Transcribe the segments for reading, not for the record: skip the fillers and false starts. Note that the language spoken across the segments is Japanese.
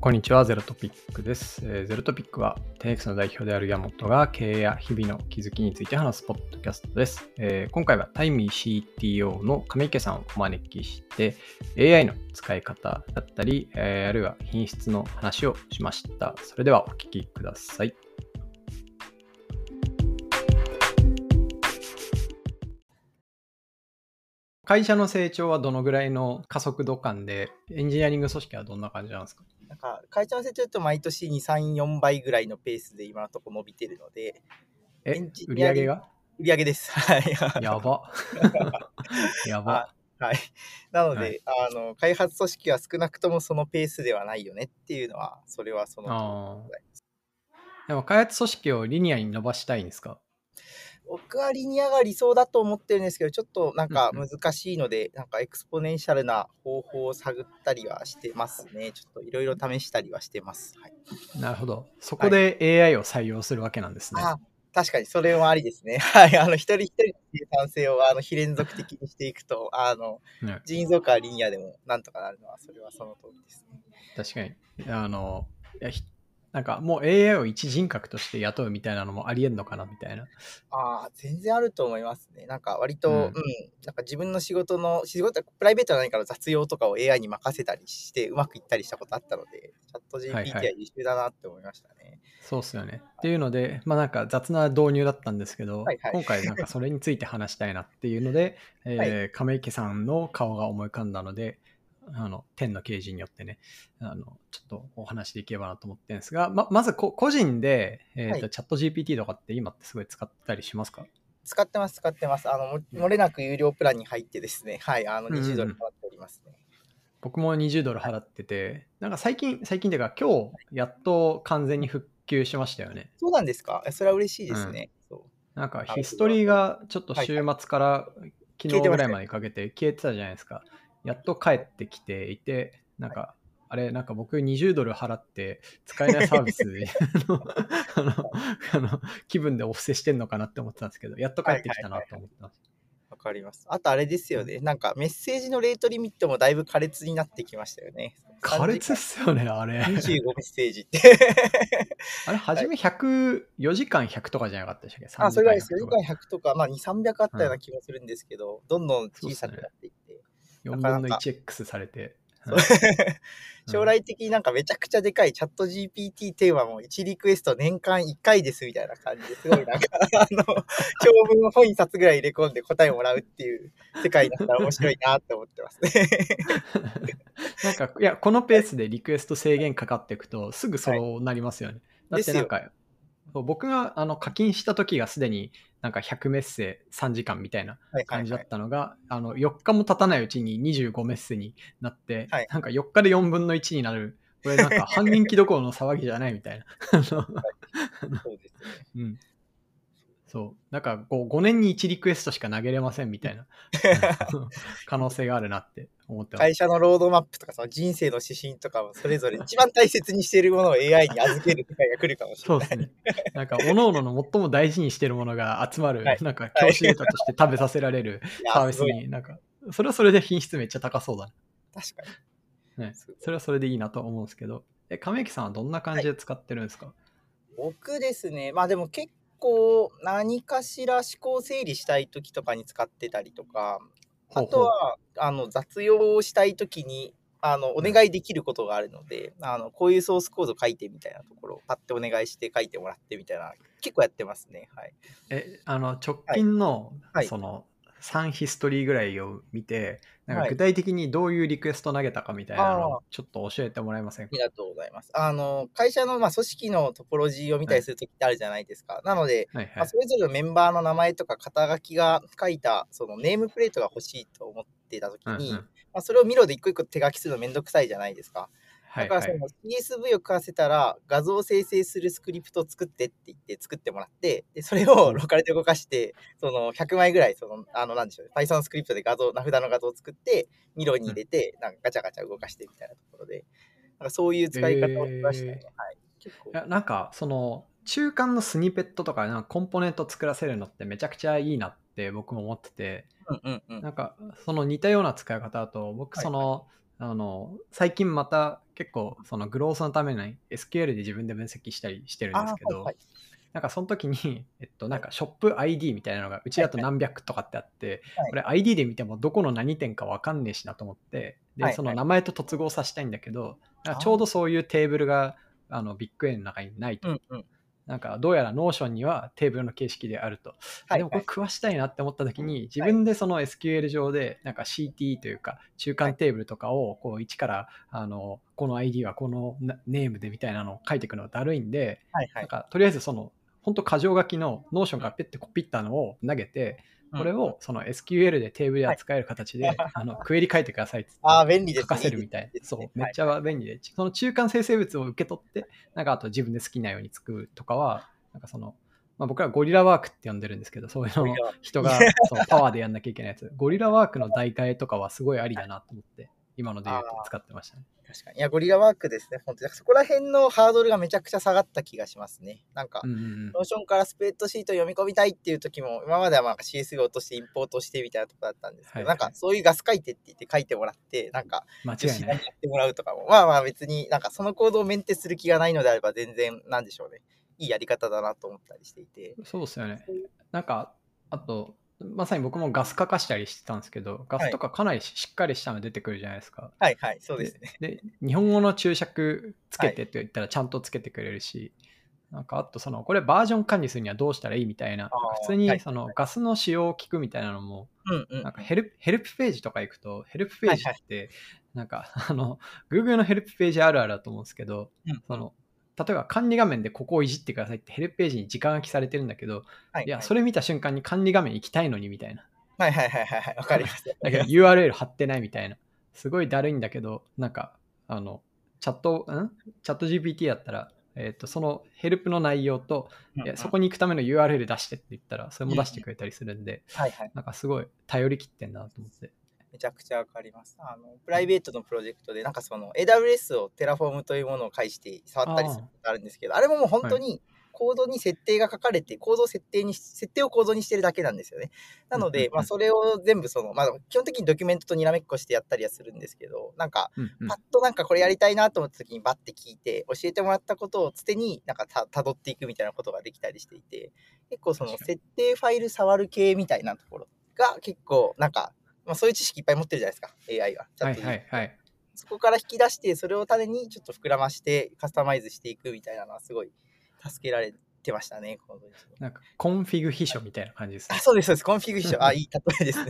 こんにちは、ゼロトピックです。ゼロトピックは 10X の代表である山本が経営や日々の気づきについて話すポッドキャストです。今回はタイミー CTO の亀池さんをお招きして AI の使い方だったり、あるいは品質の話をしました。それではお聞きください。会社の成長はどのぐらいの加速度感で、エンジニアリング組織はどんな感じなんですか？ なんか会社の成長と毎年2、3、4倍ぐらいのペースで今のところ伸びてるので、エンジ売ニアリング上が売上です。はい。 やば。やば。 はい。なのはい。 で、開発組織は少なくともそのペースではないよねっていうのは、それはその通りでございます。 でも開発組織をリニアに伸ばしたいんですか？ 僕はリニアが理想だと思ってるんですけど、ちょっとなんかうんうん難しいので、なんかエクスポネンシャルな方法を探ったりはしてますね。ちょっといろいろ試したりはしてます。はい。 なるほど。そこはい。 で AI を採用するわけなんですね。 確かにそれもありですね。はい。一人一人の生産性を非連続的にしていくと、 ね、 人造化リニアでもなんとかなるのは、それはその通りですね。 確かに。いやなんかもう AI を一人格として雇うみたいなのもありえんのかなみたいな。 全然あると思いますね。なんか割と、 うん。 なんか自分の仕事、プライベートな何かの雑用とかを AI に任せたりしてうまくいったりしたことあったので、チャットはいは GPT はい。 優秀だなって思いましたね。 そうっすよね。っていうので、まあなんか雑な導入だったんですけど、 はいはい。 今回なんかそれについて話したいなっていうので、 はい。 亀池さんの顔が思い浮かんだので、天の啓示によってね、ちょっとお話できればなと思ってるんですが、まず個人で、 はい。 チャット GPT とかって今ってすごい使ったりしますか？ 使ってます、使ってます。 うん。 漏れなく有料プランに入ってですね、はい、20ドルうんうんうん。 払っておりますね。 僕も20ドルはい。 払ってて、なんか最近というか今日やっと完全に復旧しましたよね。 そうなんですか？それは嬉しいでうん。 すね。そう。 なんかありがとヒストリーうございます。 がちょっと週はいはい。 末から昨消えてましたよね。 日ぐらいまでかけて消えてたじゃないですか。やっと帰ってきていて、なんはい。 か、あれ、なんか僕20ドル払って使えないサービスであの、気分でお布施してんのかなって思ってたんですけど、やっと帰はいってきたなはいはいはい。 と思ってます。 わかります。あとあれですよね、なんかメッセージのレートリミットもだいぶ苛烈になってきましたよね。3 苛烈っ時間すよね、あれ。 25メッセージって。 あれ、 はい。 初め100、4時間100とかじゃなかったでしたっけ？ 3 時間それぐらいです。 100 4 とか。 時間100とか、2、300あったようなうん。 気もするんですけど、どんどん小さくなそうっすね。 っていって、な 4分のかなか 1X されて。うそうん。う将ん。 来的になんかめちゃくちゃでかいチャット GPT テーマも1リクエスト年間1回ですみたいな感じですごいなんか、長文を本一冊ぐらい入れ込んで答えをもらうっていう世界になったら面白いなって思ってますね。 なんか、いや、このペースでリクエスト制限かかっていくと、すぐはい。 そうなりますよね。だっですよ。 てなんか、そう僕が課金した時がすでになんか100メッセ3時間みたいな感じだはいはいはい。 ったのが、4日も経たないうちに25メッセになって、 はい。 なんか4日で4分の1になる。これなんか半減期どころの騒ぎじゃないみたいな。 そうですね。 うん。そう。なんか5年に1リクエストしか投げれませんみたいな可能性があるなって思ってます。 会社のロードマップとか、その人生の指針とかもそれぞれ一番大切にしているものを AI に預ける世界が来るかもしれない。 そうですね。なんか、各々の最も大事にしてるものが集まる、 はい。 なんか、 はい。 教師データとして食べさせられるいや、すごい。 サービスに、なんか、それはそれで品質めっちゃ高そうだ確かに。 ね。ね。 すごい。 それはそれでいいなと思うんですけど、亀木さんはどんな感はい。 じで使ってるんですか？ 僕ですね、でも結構何かしら思考整理したい時とかに使ってたりとか、あほうほとは雑用をしたい時におう。うん。 願いできることがあるので、こういうソースコード書いてみたいなところをパッてお願いして書いてもらってみたいな、結構やってますね。はい。 直はい。 近の、 はい。 3ヒストリーぐらいを見て、なんかはい。 具体的にどういうリクエスト投げたかみたいなのをああ。 ちょっと教えてもらえませんか？ りがとうございます。会社の、組織のトポロジーを見たはい。 りするときってあるじゃないですか。なので、 はいはい。 それぞれのメンバーの名前とか肩書きが書いた、そのネームプレートが欲しいと思っていたときに、 うんうん。 それをミロで一個一個手書きするのめんどくさいじゃないですか。だからそのはいはい。 CSV を書かせたら、画像を生成するスクリプトを作ってって言って作ってもらって、で、それをほう。 ローカルで動かして、その100枚ぐらい、なんでしょう、Python スクリプトで名札の画像を作って、ミロにうん。 入れて、なんかガチャガチャ動かしてみたいなところで、なんかそういう使い方をしましたね。 えはい。結構。 なんか、中間のスニペットとか、なんかコンポーネント作らせるのってめちゃくちゃいいなって僕も思ってて、 うんうんうん。 なんか、その似たような使い方だと、僕、 はいはい。 最近また結構そのグロースのために SQL で自分で分析したりしてるんですけど、 はいなんかその時に、なんかショップ ID みたいなのがうちだと何百とかってあって、これ ID で見てもどこの何店か分かんねえしなと思って、で、その名前と突合させたいんだけど、なんかちょうどそういうテーブルがビッグ A の中にないと。なんかどうやら Notion にはテーブルの形式であると。でもこれ食わしたいなって思った時に、自分でその SQL 上でなんか CT というか中間テーブルとかをこう一からこの ID はこのネームでみたいなのを書いていくのがだるいんで、なんかとりあえずその本当箇条書きの Notion からペッてコピったのを投げて、これをその SQL でテーブルで扱える形で、クエリ書いてくださいって書かせるみたいな。そう、めっちゃ便利で、その中間生成物を受け取って、なんかあと自分で好きなように作るとかは、なんかその、僕らゴリラワークって呼んでるんですけど、そういうの人がそのパワーでやんなきゃいけないやつ。ゴリラワークの代替とかはすごいありだなと思って、今ので言うと使ってましたね。 確かに。いや、ゴリラワークですね。本当に。そこら辺のハードルがめちゃくちゃ下がった気がしますね。なんか、ノーションからスプレッドシート読み込みたいっていう時も、今まではなんか CSV 落としてインポートしてみたいなとこだったんですけど、なんかそういうガス書いてって言って書いてもらって、なんか、 間違いない。 やってもらうとかも、まあまあ別になんかそのコードをメンテする気がないのであれば全然、なんでしょうね。いいやり方だなと思ったりしていて。 そうですよね。なんか、あと、まさに僕もガス書かしたりしてたんですけど、ガスとかかなりしっかりしたの出てくるじゃないですか。 はいはい、そうですね。 で、日本語の注釈つけてって言ったらちゃんとつけてくれるし、なんかあとこれバージョン管理するにはどうしたらいいみたいな、普通にそのガスの仕様を聞くみたいなのも、なんかヘルプページとか行くと、ヘルプページって、なんかGoogle のヘルプページあるあるだと思うんですけど、例えば管理画面でここをいじってくださいってヘルプページに時間書きされてるんだけど、いや、それ見た瞬間に管理画面行きたいのにみたいな。 わかります。 だけど URL 貼ってないみたいな。すごいだるいんだけど、なんか、チャット GPT だったら、そのヘルプの内容と、そこに行くための URL 出してって言ったら、それも出してくれたりするんで、なんかすごい頼りきってんなと思って。 めちゃくちゃわかります。プライベートのプロジェクトで、なんかその AWS を Terraform というものを介して触ったりすることがあるんですけど、あれももう本当にコードに設定が書かれて、設定をコードにしてるだけなんですよね。なので、それを全部基本的にドキュメントとにらめっこしてやったりはするんですけど、なんか、パッとなんかこれやりたいなと思った時にバッて聞いて、教えてもらったことをつてになんか辿っていくみたいなことができたりしていて、結構その設定ファイル触る系みたいなところが結構なんか、そういう知識いっぱい持ってるじゃないですか、AI が。そこから引き出して、それを種にちょっと膨らましてカスタマイズしていくみたいなのはすごい助けられてましたね。 なんかコンフィグ秘書みたいな感じですね。 そうです、コンフィグ秘書。いい例えですね。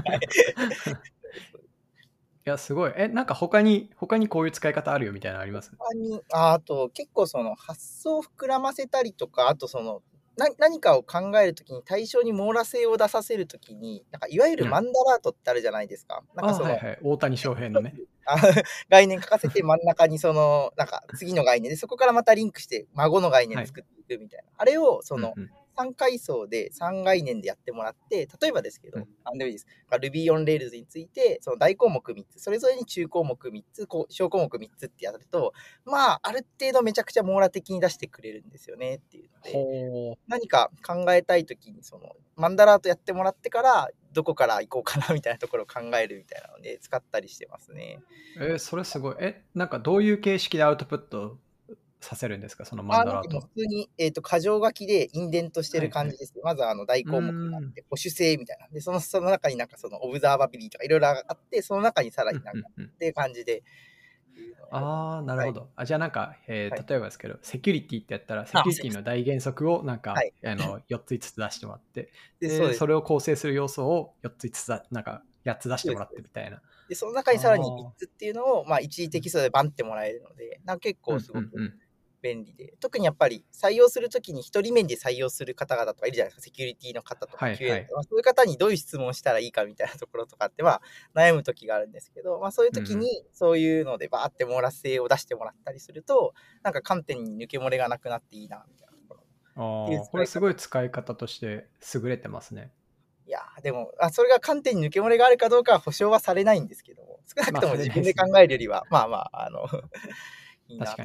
いや、すごい。なんか他にこういう使い方あるよみたいなのあります？ あと、結構その発想を膨らませたりとか、あとその、何かを考えるときに対象に網羅性を出させるときに、なんかいわゆるマンダラートってあるじゃないですか。なんか大谷翔平のね。 概念書かせて真ん中になんか次の概念で、そこからまたリンクして孫の概念作っていくみたいな。あれを3階層で3概念でやってもらって、例えばですけど、何でもいいです。Ruby on Rails について、その大項目3つ、それぞれに中項目3つ、小項目3つってやると、ある程度めちゃくちゃ網羅的に出してくれるんですよねっていうので、何か考えたいときに、マンダラートやってもらってから、どこから行こうかなみたいなところを考えるみたいなので、使ったりしてますね。 それすごい。なんかどういう形式でアウトプットさせるんですか、そのマンダラート。 普通に、箇条書きでインデントしてる感じです。まず大項目があって、保守性みたいな。で、その中になんかオブザーバビリティとかいろいろあって、その中にさらになんかっていう感じで。 なるほど。じゃあなんか、例えばですけど、セキュリティってやったら、セキュリティの大原則をなんか、4つ5つ出してもらって、でそれを構成する要素を4つ5つなんか8つ出してもらってみたいな。 で、その中にさらに3つっていうのを、一時テキストでバンってもらえるので、結構すごく便利で、特にやっぱり採用するときに一人面で採用する方々とかいるじゃないですか、セキュリティの方とか QA とか、そういう方にどういう質問をしたらいいかみたいなところとかって悩むときがあるんですけど、そういうときにそういうのでバーって網羅性を出してもらったりすると、なんか観点に抜け漏れがなくなっていいなみたいなところ。 これすごい使い方として優れてますね。 いやでもそれが観点に抜け漏れがあるかどうかは保証はされないんですけども、少なくとも自分で考えるよりは、いいなと思って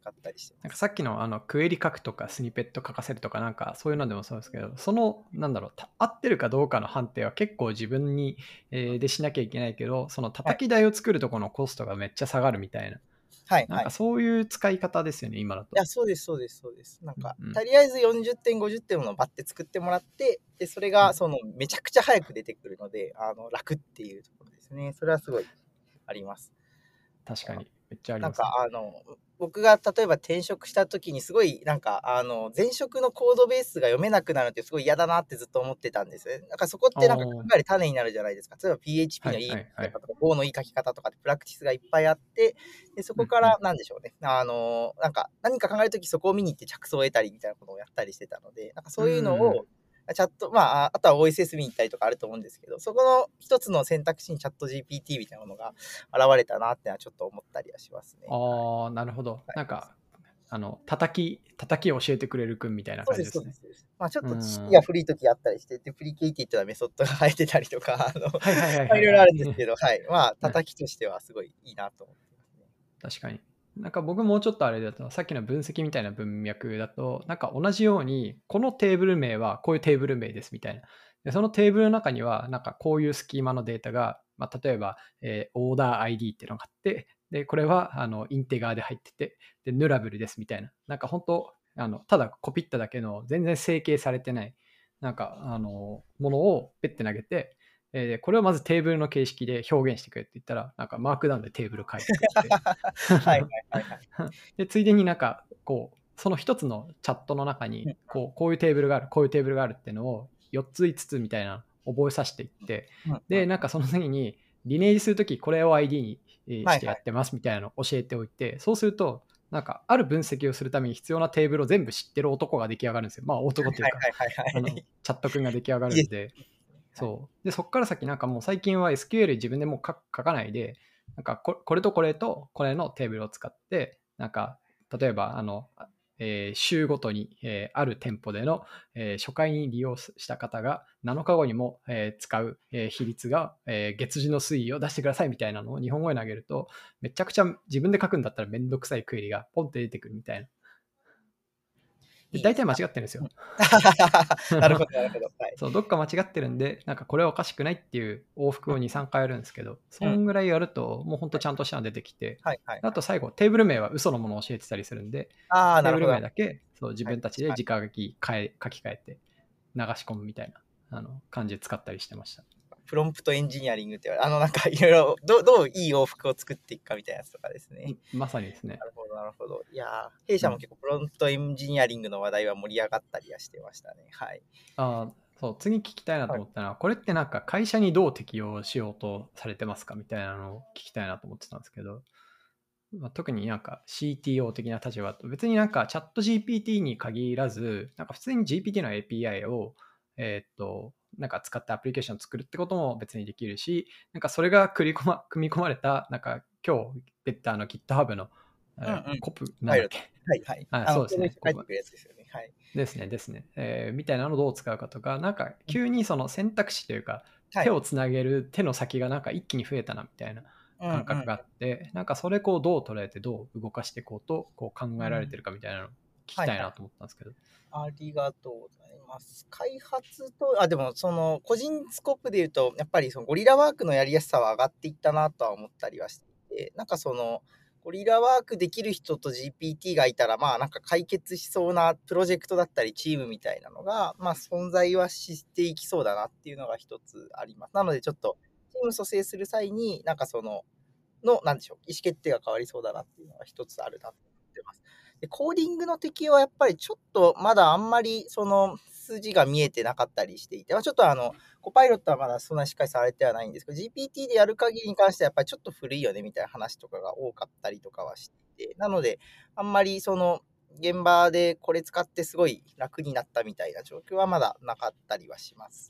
使ったりしてなんかます。 さっきのクエリ書くとかスニペット書かせるとかなんかそういうのでもそうですけど、なんだろう、合ってるかどうかの判定は結構自分に、でしなきゃいけないけど、そのはい。 叩き台を作るところのコストがめっちゃ下がるみたいな、なんはいはい。 かそういう使い方ですよね、今だと。 いや、そうですそうですそうです。なんか、 うんうん。 とりあえず40点、50点のバッて作ってもらって、で、それがめちゃくちゃ早く出てくるので、楽っていうところですね。それはすごいあります。 確かに、めっちゃありなんかますね。 僕が例えば転職した時にすごいなんか前職のコードベースが読めなくなるってすごい嫌だなってずっと思ってたんですね。なんかそこってなんか考ああ、 える種になるじゃないですか。例えば PHP はいのいい書はいはい。 き方とか Go のいい書き方とかってプラクティスがいっぱいあって、でそこからうんうん。 なんでしょうね。なんか何か考えるときそこを見に行って着想を得たりみたいなことをやったりしてたので、なんかうんそういうのうん。 をチャット、まあ、あとは OSS 見に行ったりとかあると思うんですけど、そこの一つの選択肢にチャット GPT みたいなものが現れたなってのはちょっと思ったりはしますね。はい。 ああ、なるほど。 はい。 なんか、叩きを教えてくれる君みたいなそうです、 感じですね。 そうです。そうです。まあ、ちょっうと知識ん。 が古い時あったりして、デプリケイティッドなメソッドが入ってたりとか、 はいはいはいまあ、いろいろはいはい。 あるんですけど、はい。まあ、 うん、 叩きとしてはすごいいいなと思ってますね。 確かに。なんか僕もうちょっとあれだと、さっきの分析みたいな文脈だと、なんか同じように、このテーブル名はこういうテーブル名ですみたいな。でそのテーブルの中には、なんかこういうスキーマのデータが、まあ、例えば、オーダー ID っていうのがあって、で、これはインテガーで入ってて、で、ヌラブルですみたいな。なんか本当、ただコピっただけの全然整形されてない、なんか、ものをペッて投げて、これをまずテーブルの形式で表現してくれって言ったら、なんかマークダウンでテーブル書いてくれて、 はいはいはいはい。 で、ついでになんか、こう、その一つのチャットの中に、 うん、 こういうテーブルがある、こういうテーブルがあるっていうのを4つ5つみたいな覚えさせていって、 うん、うん。 で、なんかその次に、リネージするとき、これを ID にしてやはいはい。 ってますみたいなのを教えておいて、そうすると、なんか、ある分析をするために必要なテーブルを全部知ってる男が出来上がるんですよ。まあ、男というか、 はいはいはいはいはい。 チャット君が出来上がいいでするんで、 ね。はい。 そう。で、そこから先なんかもう最近は SQL 自分でもう書かないで、なんかこれとこれとこれのテーブルを使って、なんか例えば週ごとに、ある店舗での、初回に利用した方が7日後にも、使う、比率が、月次の推移を出してくださいみたいなのを日本語に投げると、めちゃくちゃ自分で書くんだったらめんどくさいクエリがポンって出てくるみたいな。で、大体間違いいですね。 ってるんですよ。 うん。なるほどなるほど。はい。 そう、どっか間違ってるんで、なんかこれはおかしくないっていう往復を2、3回やるんですけど、そうん。うん。 んぐらいやると、もうほんとはい。 ちゃんとしたの出てきて、 はいはいはい。 あと最後、テーブル名は嘘のものを教えてたりするんで、 ああ、 テーブルなるほど。 名だけそう自はい、 分たちで確かに。 直書き書き換えて流し込むみたいな感じで使ったりしてました。 プロンプトエンジニアリングって言われなんかいろいろ、どういい往復を作っていくかみたいなやつとかですね。 まさにですね。 なるほど、なるほど。いやー、弊うん。 社も結構プロンプトエンジニアリングの話題は盛り上がったりはしてましたね。はい。 そう、次聞きたいなとはい。 思ったのは、これってなんか会社にどう適用しようとされてますかみたいなのを聞きたいなと思ってたんですけど、まあ、特になんか CTO 的な立場だと、別になんかチャット GPT に限らず、なんか普通に GPT の API を、なんか使ってアプリケーションを作るってことも別にできるし、なんかそれが組み込まれた、なんか今日出たGitHub の、 うんうん。 コプなんパイロット。 だっけ。 はいはい。 そうですね。 コード一緒に入ってくるやつですよね。はい。 ですね、ですね。みたいなのをどう使うかとか、なんか急にその選択肢というか、 はい。 手をつなげる手の先がなんか一気に増えたなみたいなうんうん。 感覚があって、なんかそれこうどう捉えてどう動かしていこうとこう考えられてうん。 るかみたいなのを聞きはいはい。 たいなと思ったんですけど。 ありがとうございます。開発と、でも個人スコープで言うと、やっぱりそのゴリラワークのやりやすさは上がっていったなとは思ったりはしていて、なんかゴリラワークできる人と GPT がいたら、まあなんか解決しそうなプロジェクトだったりチームみたいなのが、まあ存在はしていきそうだなっていうのが一つあります。なのでちょっと、チーム蘇生する際に、なんかなんでしょう、意思決定が変わりそうだなっていうのが一つあるなと思ってます。で、コーディングの適用はやっぱりちょっとまだあんまり筋が見えてなかったりしていて、ちょっとコパイロットはまだそんなにしっかりされてはないんですけど、GPT でやる限りに関してはやっぱりちょっと古いよねみたいな話とかが多かったりとかはしていて、なので、あんまり現場でこれ使ってすごい楽になったみたいな状況はまだなかったりはしますね。はい。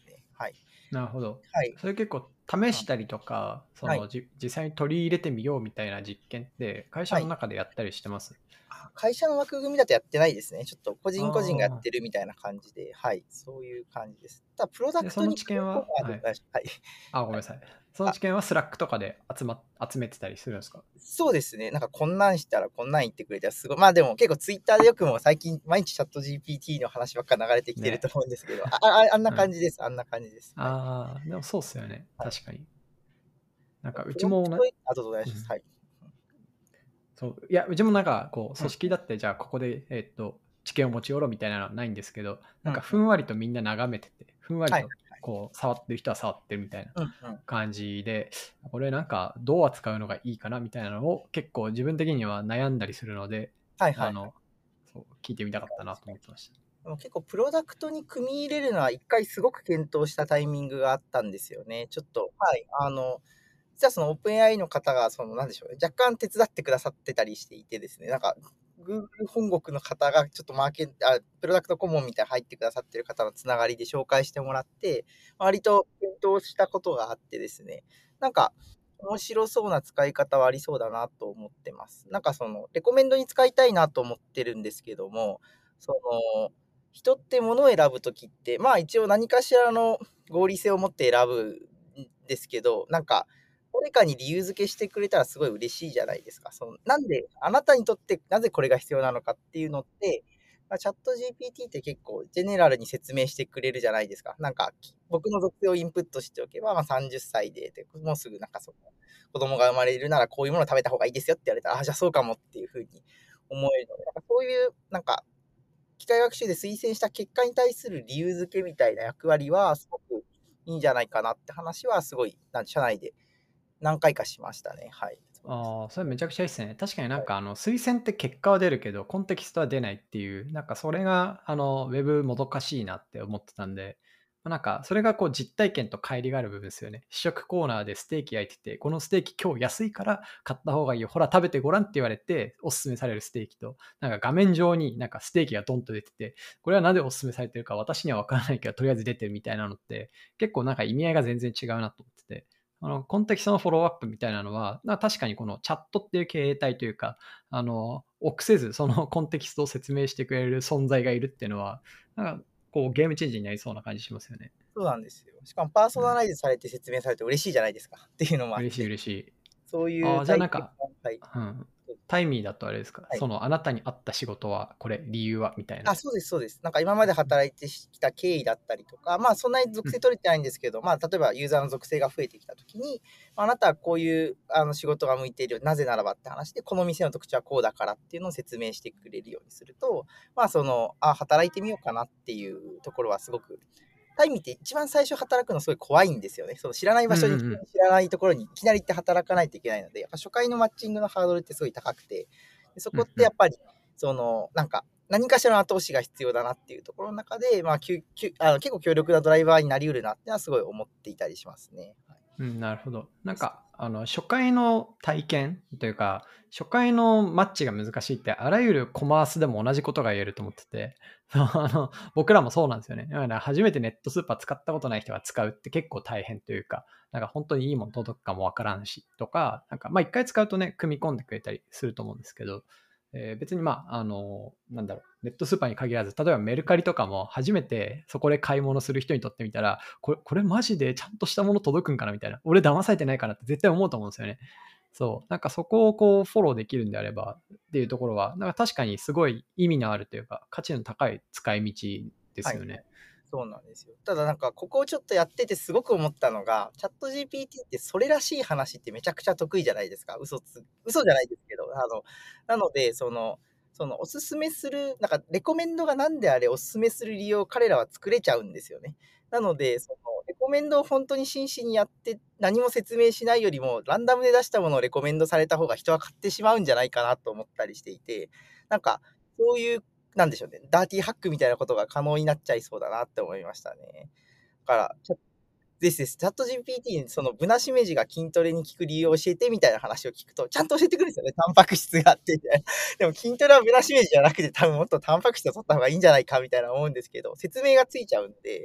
はい。 なるほど。 はい。 それ結構試したりとか、 はい。 実際に取り入れてみようみたいな実験って会社のはい。 中でやったりしてます？ 会社の枠組みだとやってないですね。ちょっと個人個人がやっああ。 てるみたいな感じで、はい、そういう感じです。ただプロダで、 クトそのに組み込む知見は、はい。 はい。 あ、ごめんはい。 なさい。そのあ、 知見はスラックとかで集めてたりするんですか？ そうですね。なんかこんなんしたらこんなん言ってくれたらすごい、でも結構ツイッターでよくも最近毎日チャット GPT の話ばっか流れてきてるとね。 思うんですけど、あんなはい。 感じです。あんな感じです。はい。 ああ、でもそうっすよね。 はい。 確かに。なんかうプロダクちもトどうぞお願いします。 うん。 はい。 そう、いや、うちもなんかこううん、 組織だってじゃあここで知見を持ち寄ろうみたいなのはないんですけど、なんかうん、 ふんわりとみんな眺めてて、ふんわりはい。 とこう触ってる人は触ってるみたいなうん、うん。 感じで、これなんかどう扱うのがいいかなみたいなのを結構自分的には悩んだりするので、 はいはいはい。 あの、そう聞いてみたかったなと思ってました。 でも結構プロダクトに組み入れるのは一回すごく検討したタイミングがあったんですよね。ちょっと、はい。実はそのオープン AI の方が、なんでしょうね、若干手伝ってくださってたりしていてですね、なんか、Google 本国の方がちょっとプロダクト顧問みたいに入ってくださってる方のつながりで紹介してもらって、割と検討したことがあってですね、なんか、面白そうな使い方はありそうだなと思ってます。なんかレコメンドに使いたいなと思ってるんですけども、その、人って物を選ぶときって、一応何かしらの合理性を持って選ぶんですけど、なんか、誰かに理由付けしてくれたらすごい嬉しいじゃないですか。なんで、あなたにとってなぜこれが必要なのかっていうのって、チャット GPT って結構ジェネラルに説明してくれるじゃないですか。なんか、僕の属性をインプットしておけば、30歳で、もうすぐなんか子供が生まれるならこういうものを食べた方がいいですよって言われたら、じゃあそうかもっていう風に思えるので、なんかそういう、なんか、機械学習で推薦した結果に対する理由付けみたいな役割はすごくいいんじゃないかなって話はすごい、社内で何回かしましたね。はい。そうです。 ああ、それめちゃくちゃいいっすね。確かになんはい。 か推薦って結果は出るけど、コンテキストは出ないっていう、なんかそれがウェブもどかしいなって思ってたんで、なんかそれがこう実体験と乖離がある部分ですよね。試食コーナーでステーキ焼いてて、このステーキ今日安いから買った方がいいよ。ほら食べてごらんって言われておすすめされるステーキと、なんか画面上になんかステーキがドンと出てて、これはなぜおすすめされてるか私にはわからないけど、とりあえず出てるみたいなのって、結構なんか意味合いが全然違うなと思ってて、コンテキストのフォローアップみたいなのは、確かにこのチャットっていう形態というか、臆せずそのコンテキストを説明してくれる存在がいるっていうのは、なんかこうゲームチェンジになりそうな感じしますよね。 そうなんですよ。しかもパーソナうん。 ライズされて説明されて嬉しいじゃないですかっていうのもあっ嬉しいて、 嬉しい。 そういああ、じゃあう体験なんか、 がはい。 うん。タイミーだとあれですか、 はい。 あなたに合った仕事はこれ、理由はみたいな。 そうですそうです。なんか今まで働いてきた経緯だったりとか、そんなに属うん。 性取れてないんですけど、例えばユーザーの属性が増えてきたときに、あなたはこういう仕事が向いているよ。なぜならばって話で、この店の特徴はこうだからっていうのを説明してくれるようにすると、働いてみようかなっていうところはすごく、タイミーって一番最初働くのすごい怖いんですよね。知らない場所に、 うんうんうん。 知らないところにいきなり行って働かないといけないので、やっぱ初回のマッチングのハードルってすごい高くて、でそこっうんうん。 てやっぱり、なんか、何かしらの後押しが必要だなっていうところの中で、結構強力なドライバーになり得るなっていうのはすごい思っていたりしますね。はい。 うん、なるほど。なんです。 か、初回の体験というか、初回のマッチが難しいって、あらゆるコマースでも同じことが言えると思ってて、僕らもそうなんですよね。だから初めてネットスーパー使ったことない人が使うって結構大変というか、なんか本当にいいもの届くかもわからんし、とか、なんか一回使うとね、組み込んでくれたりすると思うんですけど、別になんだろう、ネットスーパーに限らず、例えばメルカリとかも初めてそこで買い物する人にとってみたら、これマジでちゃんとしたもの届くんかなみたいな。俺騙されてないかなって絶対思うと思うんですよね。そう。なんかそこをこうフォローできるんであればっていうところは、なんか確かにすごい意味のあるというか、価値の高い使い道ではいはい。 すよね。 そうなんですよ。ただなんか、ここをちょっとやっててすごく思ったのが、チャット GPT ってそれらしい話ってめちゃくちゃ得意じゃないですか。嘘じゃないですけど、なので、おすすめする、なんか、レコメンドがなんであれおすすめする理由を彼らは作れちゃうんですよね。なので、レコメンドを本当に真摯にやって、何も説明しないよりも、ランダムで出したものをレコメンドされた方が人は買ってしまうんじゃないかなと思ったりしていて、なんか、そういうなんでしょうね、ダーティーハックみたいなことが可能になっちゃいそうだなって思いましたね。だから、チャット GPT にそのブナシメジが筋トレに効く理由を教えてみたいな話を聞くと、ちゃんと教えてくるんですよね。タンパク質があってみたいな。でも筋トレはブナシメジじゃなくて、多分もっとタンパク質を取った方がいいんじゃないかみたいな思うんですけど、説明がついちゃうんで、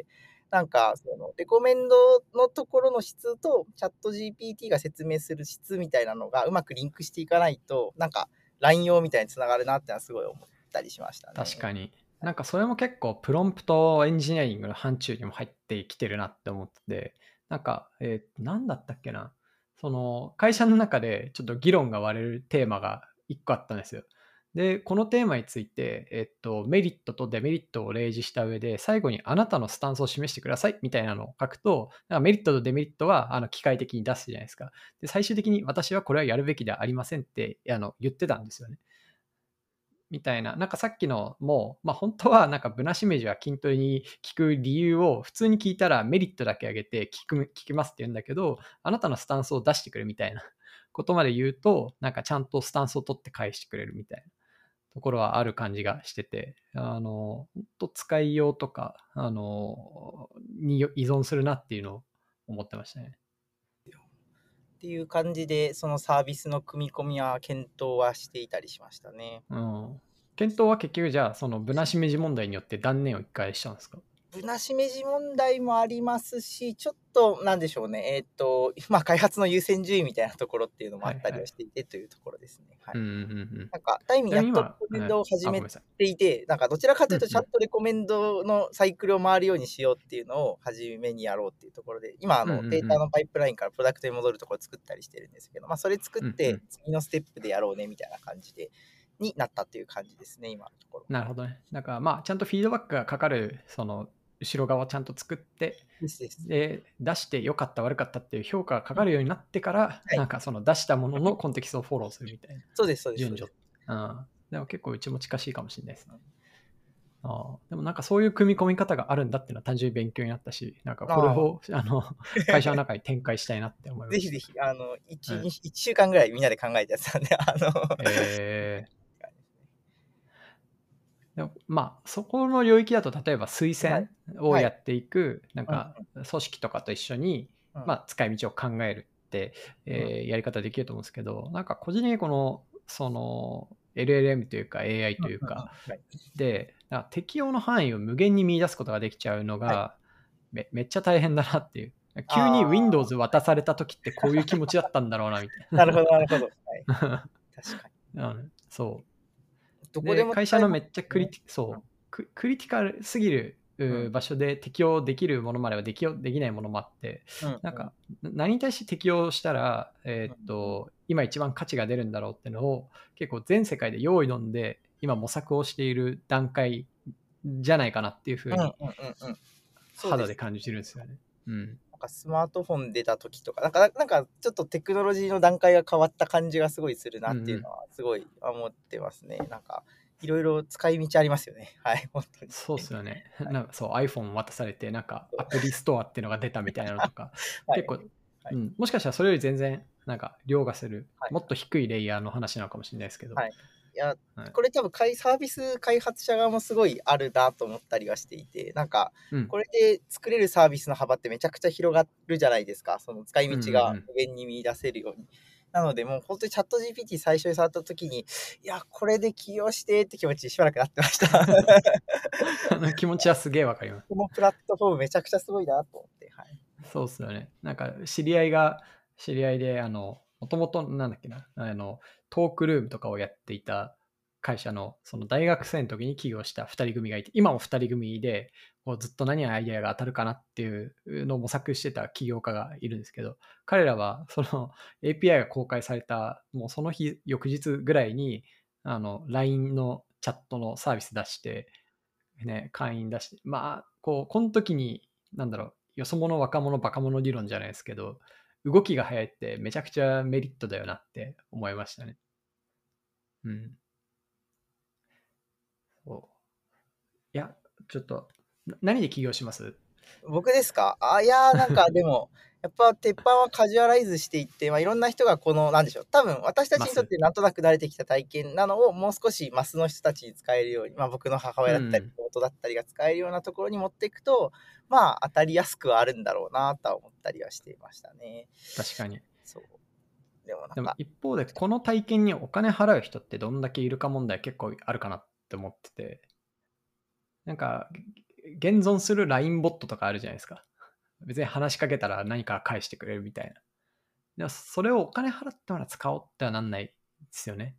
なんか、その、レコメンドのところの質と、チャット GPT が説明する質みたいなのがうまくリンクしていかないと、なんか、乱用みたいにつながるなってのはすごい思ったりしましたね。 確かに。なんかそれも結構プロンプトエンジニアリングの範疇にも入ってきてるなって思ってて、なんか、なんだったっけな。その会社の中でちょっと議論が割れるテーマが1個あったんですよ。で、このテーマについて、メリットとデメリットを例示した上で、最後にあなたのスタンスを示してくださいみたいなのを書くと、なんかメリットとデメリットは機械的に出すじゃないですか。で、最終的に私はこれはやるべきではありませんって言ってたんですよね。みたいな、なんかさっきのも、本当はなんかブナシメジは筋トレに効く理由を普通に聞いたらメリットだけ上げて聞きますって言うんだけど、あなたのスタンスを出してくれみたいなことまで言うと、なんかちゃんとスタンスを取って返してくれるみたいなところはある感じがしてて、本当使いようとか、に依存するなっていうのを思ってましたね。 っていう感じで、そのサービスの組み込みは検討はしていたりしましたね。 うん。検討は結局じゃあ、そのブナシメジ問題によって断念を一回したんですか？ ぶなしめじ問題もありますし、ちょっとなんでしょうね、開発の優先順位みたいなところっていうのもあったりははいはい。 していてというところですね。はい。 うんうんうんうん。 なんか、タイミーやっとレちなみに今、 コメンドを始めごめんなさい。 ていて、なんかどちらかというとちゃんうんうん。 とレコメンドのサイクルを回るようにしようっていうのを初めにやろうっていうところで、今うんうんうん。 データのパイプラインからプロダクトに戻るところを作ったりしてるんですけど、それ作ってうんうん。 次のステップでやろうねみたいな感じになったっていう感じですね、今のところ。 なるほどね。だからちゃんとフィードバックがかかる、後ろ側をちゃんと作って、 ですです。 で、出して良かった悪かったっていう評価がかかるようになってから、 はい。 なんかその出したもののコンテキストをフォローするみたいなそうですそうですそう順序。 です。 うん。でも結構うちも近しいかもしれないですね。でもなんかそういう組み込み方があるんだっていうのは単純に勉強になったし、なんかこれああ、 を会社の中に展開したいなって思いましぜひぜひ、 た。 1、 うん。 1週間ぐらいみんなで考えたやつなんで、 えでもそこの領域だと、例えば推はい。 薦をはい。 やっていく、なんうんか組織とかと一緒に、 うん。 使い道を考えるって、 うん。 やり方できると思うんですけど、なんか個人的にこの、LLM というか AI というか、 はい。 で、なんか適用の範囲を無限に見出すことができちゃうのはい。 が、めっちゃ大変だなっていう。急にああ、 Windows 渡された時ってこういう気持ちだったんだろうなみたいなるほどなるほど。はい。 な。 確かに。 そう。で、 どこでも会社使えますのめっちゃね。うん。 クリティカルすぎるうん。 場所で適用できるものまでは適用できないものもあって、 うんうんなんか、何に対して適用したら、 うんうん。 今一番価値が出るんだろうっていうのを、結構全世界で用意飲んで、今模索をしている段階じゃないかなっていうふうにうんうんうんうん。そうです。 肌で感じてるんですよね。うん。 なんかスマートフォン出た時とか、なんかちょっとテクノロジーの段階が変わった感じがすごいするなっていうのうんうん。 はすごい思ってますね。なんか、いろいろ使い道ありますよね。はい、本当に。 そうっすよね。 はい。 なんかそう、iPhone 渡されて、なんかアプリストアっていうのが出たみたいなのとか、 はい。 結構、 はい。 もしかしたらそれより全然、なんか凌駕する、 はい。 もっと低いレイヤーの話なのかもしれないですけど、 はい。いや、 はい。 これ多分サービス開発者側もすごいあるなと思ったりはしていて、なんか、 うん。 これで作れるサービスの幅ってめちゃくちゃ広がるじゃないですか。その使いうんうん道がうん。 無限に見出せるように。なので、もう本当にチャット GPT 最初に触った時に、いや、これで起業してって気持ちにしばらくなってました。 気持ちはすげえわかります。 このプラットフォームめちゃくちゃすごいなと思って、はい。 そうっすよね。なんか知り合いで、もともとなんだっけな、トークルームとかをやっていた会社の、その大学生の時に起業した2人組がいて、今も2人組で、こうずっと何アイデアが当たるかなっていうのを模索してた起業家がいるんですけど、彼らはその API が公開された、もうその日、翌日ぐらいに、LINE のチャットのサービス出して、ね、会員出して、この時に、なんだろう、よそ者、若者、バカ者理論じゃないですけど、動きが早いってめちゃくちゃメリットだよなって思いましたね。うん。そう。いや、ちょっと、何で起業します？ 僕ですか？いや、なんかでも、やっぱ鉄板はカジュアライズしていって、いろんな人がこの、なんでしょう、多分私たちにとっます。 てなんとなく慣れてきた体験なのを、もう少しマスの人たちに使えるように、僕の母親だったり、 うん。 妹だったりが使えるようなところに持っていくと、当たりやすくはあるんだろうなとは思ったりはしていましたね。 確かに。 そう。でもなんでもか、 一方で、この体験にお金払う人ってどんだけいるか問題結構あるかなって思ってて、なんか、 現存する LINE ボットとかあるじゃないですか。別に話しかけたら何か返してくれるみたいな。でもそれをお金払ってまで使おうってはなんないですよね。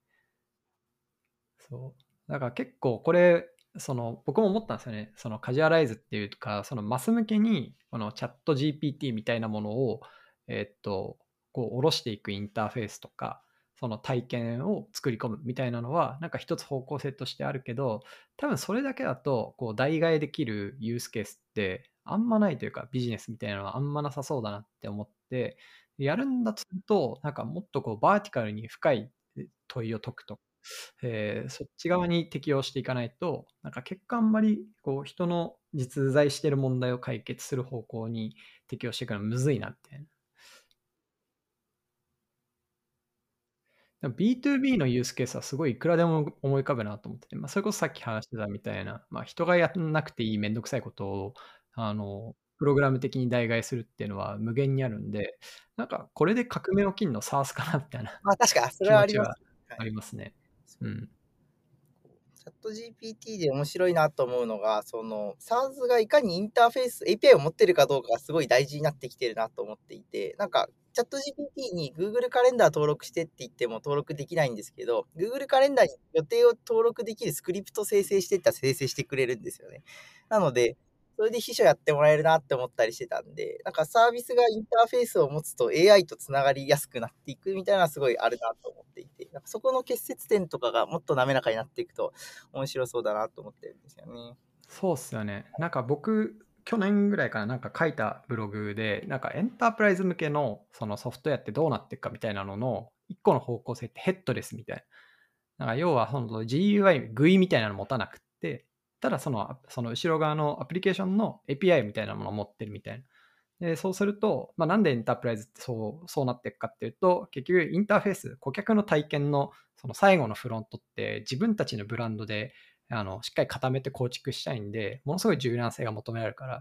そう。だから結構これ、僕も思ったんですよね。そのカジュアライズっていうか、そのマス向けに、このチャット GPT みたいなものを、こう、下ろしていくインターフェースとか、その体験を作り込むみたいなのは、なんか一つ方向性としてあるけど、多分それだけだと、こう、代替できるユースケースってあんまないというか、ビジネスみたいなのはあんまなさそうだなって思って、やるんだとすると、なんかもっとこう、バーティカルに深い問いを解くと、そっち側に適用していかないと、なんか結果あんまりこう人の実在している問題を解決する方向に適用していくのはむずいなって。でも B2B のユースケースはすごいいくらでも思い浮かぶなと思ってて、それこそさっき話してたみたいな、人がやんなくていいめんどくさいことを、プログラム的に代替するっていうのは無限にあるんで、なんかこれで革命起きんの SaaS かなみたいな確かに、それ気持ちははあります。はい。 ありますね。 そう。 うん。 チャット GPT で面白いなと思うのが、SaaS がいかにインターフェース、API を持ってるかどうかがすごい大事になってきてるなと思っていて、なんか、チャット GPT に Google カレンダー登録してって言っても登録できないんですけど、Google カレンダーに予定を登録できるスクリプト生成してったら生成してくれるんですよね。なので、それで秘書やってもらえるなって思ったりしてたんで、なんかサービスがインターフェースを持つと AI とつながりやすくなっていくみたいなのはすごいあるなと思っていて、なんかそこの結節点とかがもっと滑らかになっていくと面白そうだなと思ってるんですよね。 そうっすよね。なんか僕、去年ぐらいからなんか書いたブログで、なんかエンタープライズ向けのそのソフトウェアってどうなっていくかみたいなのの一個の方向性ってヘッドレスみたいな。なんか要はその GUI、GUI みたいなの持たなくって、ただその後ろ側のアプリケーションの API みたいなものを持ってるみたいな。でそうすると、なんでエンタープライズってそうなっていくかっていうと、結局インターフェース、顧客の体験のその最後のフロントって自分たちのブランドでしっかり固めて構築したいんで、ものすごい柔軟性が求められるから、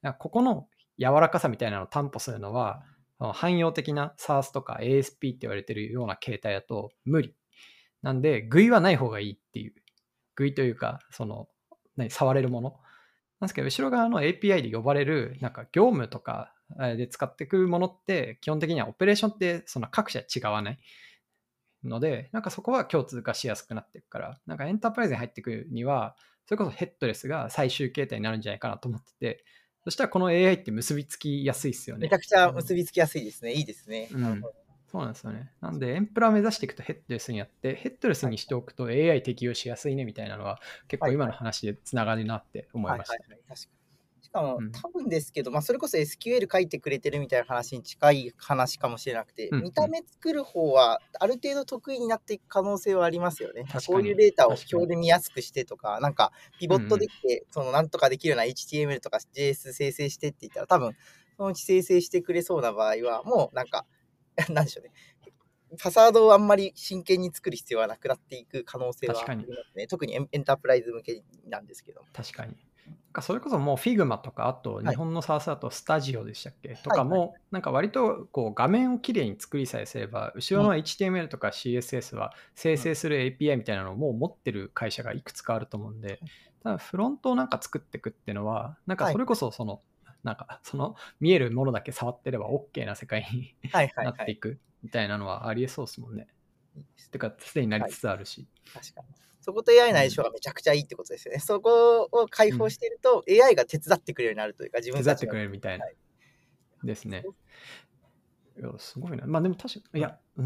ここの柔らかさみたいなのを担保するのは、汎用的な SaaS とか ASP って言われてるような形態だと無理。なんで、GUI はない方がいいっていう。GUI というか、触れるもの。なんですけど、後ろ側の API で呼ばれる、なんか業務とかで使っていくものって、基本的にはオペレーションってその各社違わないので、なんかそこは共通化しやすくなっていくから、なんかエンタープライズに入っていくには、それこそヘッドレスが最終形態になるんじゃないかなと思ってて、そしたらこの AI って結びつきやすいですよね。 めちゃくちゃ結びつきやすいですね。いいですね。 うん。 なるほど。 そうなんですよね。なんで、エンプラを目指していくとヘッドレスにやって、ヘッドレスはい。 にしておくと AI 適用しやすいねみたいなのは、結構今のはいはい。 話でつながるなって思いました。 はいはいはい。確かに。しかも、 うん。 多分ですけど、それこそ SQL 書いてくれてるみたいな話に近い話かもしれなくて、見たうんうん。 目作る方は、ある程度得意になっていく可能性はありますよね。こういう確かに。 データを確かに。 表で見やすくしてとか、なんか、ピボットうんうん。 できて、なんとかできるような HTML とか JS 生成してって言ったら、多分、そのうち生成してくれそうな場合は、もうなんか、なんでしょうね。ファサードをあんまり真剣に作る必要はなくなっていく可能性はあ確かに。 りますね。特にエンタープライズ向けなんですけども。 確かに。それこそもう Figma とか、あとはい。 日本の SaaS だと Studio でしたっけとはいはい。 かも、なんか割とこう画面をきれいに作りさえすれば、後うん。 ろの HTML とか CSS は生うん。 成する API みたいなのをもう持ってる会社がいくつかあると思うんで、ただフロントをなんか作っていくっていうのは、なんかはい。 それこそなんかその見えるものだけ触ってれば OK な世界にはいはないはい。 っていくみたいなのはありえそうですもんね。 いいですてか、すでになりはい。 つつあるし。 確かに。そこと AI の相性うん。 がめちゃくちゃいいってことですよね。そこを開放うん。 していると、AI が手伝ってくれるようになるというか、自分たちの。 手伝ってくれるみたいな。 はい。 ですね。 そう。 いや、すごいな。でも確か、いうん。 や、うん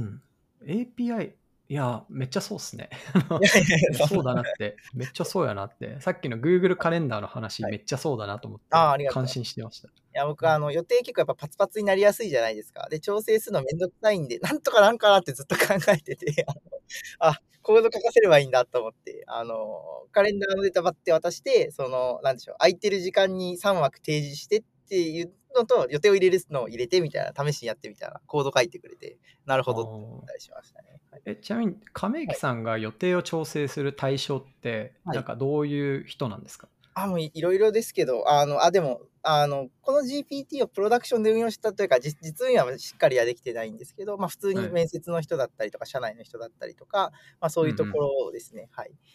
。API、いや、めっちゃそうっすね。 いやいやいや、そんな。 そうだなって、めっちゃそうやなって、さっきの Google カレンダーの話、 はい。 めっちゃそうだなと思って、 ありがとうご感ざいます。 心してました。 いや、僕うん。 予定結構やっぱパツパツになりやすいじゃないですか。で、調整するのめんどくさいんで、なんとかなんかなってずっと考えてて、コード書かせればいいんだと思って、カレンダーのデータバッて渡して、なんでしょう、空いてる時間に3枠提示してっていうのと、予定を入れるのを入れてみたいな、試しにやってみたら、コード書いてくれて、なるほどって思っあたりしましたね。はい。 ちなみに、亀はい。 木さんが予定を調整する対象って、 はい。 なんかどういう人なんですか？ もういろいろですけど、でも、この GPT をプロダクションで運用したというか、実運用はしっかりはできてないんですけど、普通にはい。 面接の人だったりとか、社内の人だったりとか、そういうとこうんうん。 ろですね。はい。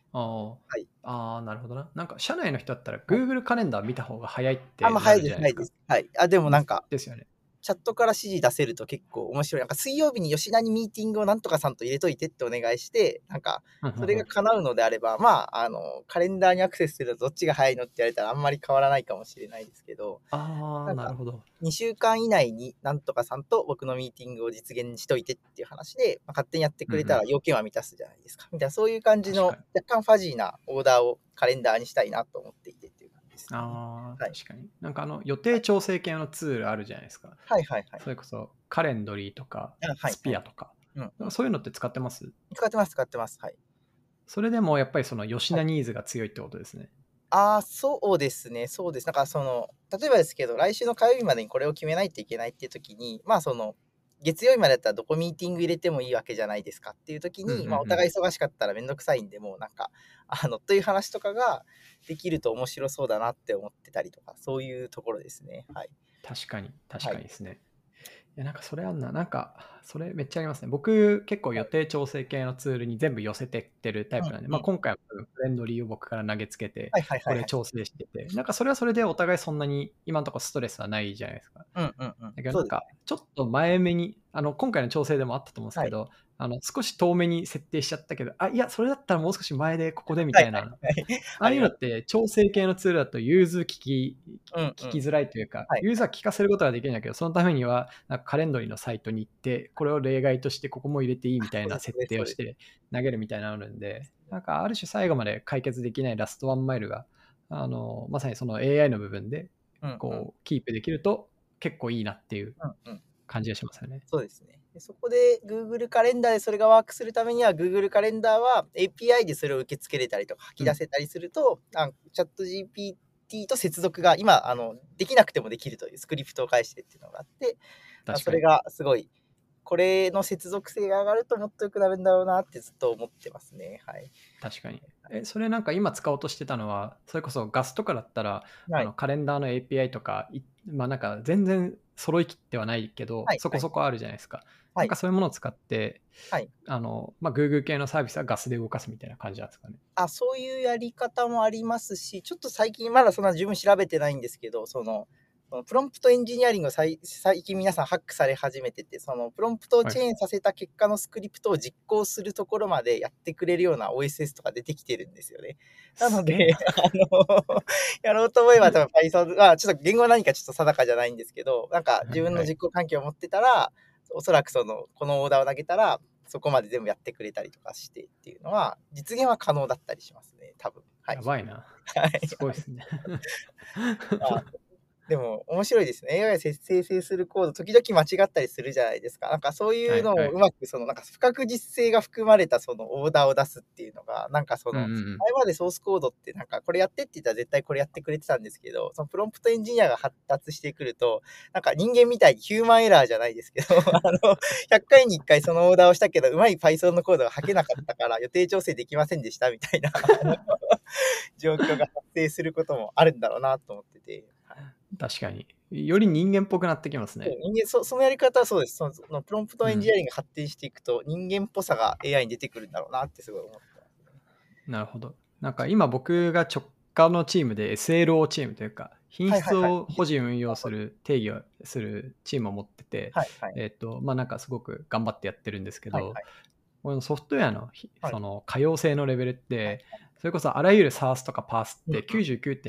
あはい。 なるほどな。なんか社内の人だったら Google カレンダー見た方が早いっあ、まあ、 てな早いです、 るじゃないですか。 早いです。はい。あ、でもなんか、 ですよね。 チャットから指示出せると結構面白い。なんか水曜日に吉田にミーティングをなんとかさんと入れといてってお願いして、なんか、それが叶うのであれば、まあ、カレンダーにアクセスするとどっちが早いのって言われたらあんまり変わらないかもしれないですけど、なんか、 なるほど。 2週間以内になんとかさんと僕のミーティングを実現しといてっていう話で、まあ、勝手にやってくれたら要件は満たすじゃないですか。みたいな、そういう感じの確かに。 若干ファジーなオーダーをカレンダーにしたいなと思っていてっていう感じですね。はい。 確かに。なんか予定調整系のツールあるじゃないですか。 はいはいはい。 それこそカレンドリーとかあ、はいスはい。 ピアとか。 うんうん。 なんかそういうのって使ってます？ 使ってます、使ってます。はい。 それでもやっぱりその吉はい。 田ニーズが強いってことですね。 ああ、そうですね、そうです。なんか例えばですけど、来週の火曜日までにこれを決めないといけないっていう時に、まあ、月曜日までだったらどこミーティング入れてもいいわけじゃないですかっていう時うんうんうに、まあ、おん。 互い忙しかったらめんどくさいんで、もうなんか、という話とかができると面白そうだなって思ってたりとか、そういうところですね。はい。 確かに、確はい。 かにですね。いや、なんかそれあんな、なんか、それめっちゃありますね。僕、結構予はい。 定調整系のツールに全部寄せてってるタイプなんで、まあ、 うんうん。 今回はフレンドリーを僕から投げつけて、 はいはいはいはい。 これ調整してて、なんかそれはそれでお互いそんなに今のところストレスはないじゃないですか。 うんうんうん。 だけどなんか、 そうですね。 ちょっと前目に、今回の調整でもあったと思うんですはい。 けど、少し遠めに設定しちゃったけど、いや、それだったらもう少し前でここでみはいはたいな、 いはい。 ああいうのっあります。 て調整系のツールだと融通うんうん。 聞きづらいというか、 はいはい。 ユーザー聞かせることができるんだけど、そのためには、なんかカレンドリのサイトに行って、これを例外としてここも入れていいみたいそうですな設そうですそうです。 定をして投げるみたいなのあるんで、なんかある種最後まで解決できないラストワンマイルが、まさにその AI の部分で、 うんうん。 こう、キープできると結構いいなっていううんうん。 感じがしますよね。 そうですね。で、そこで Google カレンダーでそれがワークするためには、Google カレンダーは API でそれを受け付けれたりとか吐きうん。 出せたりすると、チャット GPT と接続が今、できなくてもできるというスクリプトを介してっていうのがあって、それ確かに。 がすごい、これの接続性が上がるともっと良くなるんだろうなってずっと思ってますね。はい。 確かに。それなんか今使おうとしてたのは、それこそガスとかだったら、 はい。 カレンダーの API とか、まあなんか全然揃いきってはないけど、 はいはいそこそこあるじゃないですか。 はい。 なんかそういうものを使って、 はい。 まあ Google 系のサービスはガスで動かすみたいな感じなんですかね。 そういうやり方もありますし、ちょっと最近まだそんな自分調べてないんですけど、プロンプトエンジニアリングを最近皆さんハックされ始めてて、そのプロンプトをはいはい。 チェーンさせた結果のスクリプトを実行するところまでやってくれるような OSS とか出てきてるんですよね。なので、 すげえな。 やろうと思えば多分 Python は、ちょっと言語は何かちょっと定かじゃないんですけど、なんか自分のはいはい。 実行環境を持ってたら、おそらくこのオーダーを投げたら、そこまで全部やってくれたりとかしてっていうのは、実現は可能だったりしますね、多分。はい。 やばいな。 はい。 すごいですね。 あでも面白いですね。AI が生成するコード、時々間違ったりするじゃないですか。なんかそういうのをはいはい。 うまくなんか不確実性が含まれたそのオーダーを出すっていうのが、なんかうんうんうん。 前までソースコードってなんかこれやってって言ったら絶対これやってくれてたんですけど、そのプロンプトエンジニアが発達してくると、なんか人間みたいにヒューマンエラーじゃないですけど、100回に1回そのオーダーをしたけど、うまい Python のコードが書けなかったから予定調整できませんでしたみたいな状況が発生することもあるんだろうなと思ってて。はい。 確かに。より人間っぽくなってきますそう、 ね。 そのやり方はそうです。プロンプトエンジうん。 ニアリングが発展していくと、人間っぽさが AI に出てくるんだろうなってすごい思ってますね。 なるほど。なんか今僕が直下のチームで SLO チームというか、品質はいはいはい。 を保持運なるほど。 用する定義をするチームを持ってて、 はいはい。 まあなんかすごく頑張ってやってるんですけど、 はいはい。 このソフトウェアのはい。 その可用性のレベルっはい。 て、それこそあらゆる SaaS とか PaaS ってうんうん。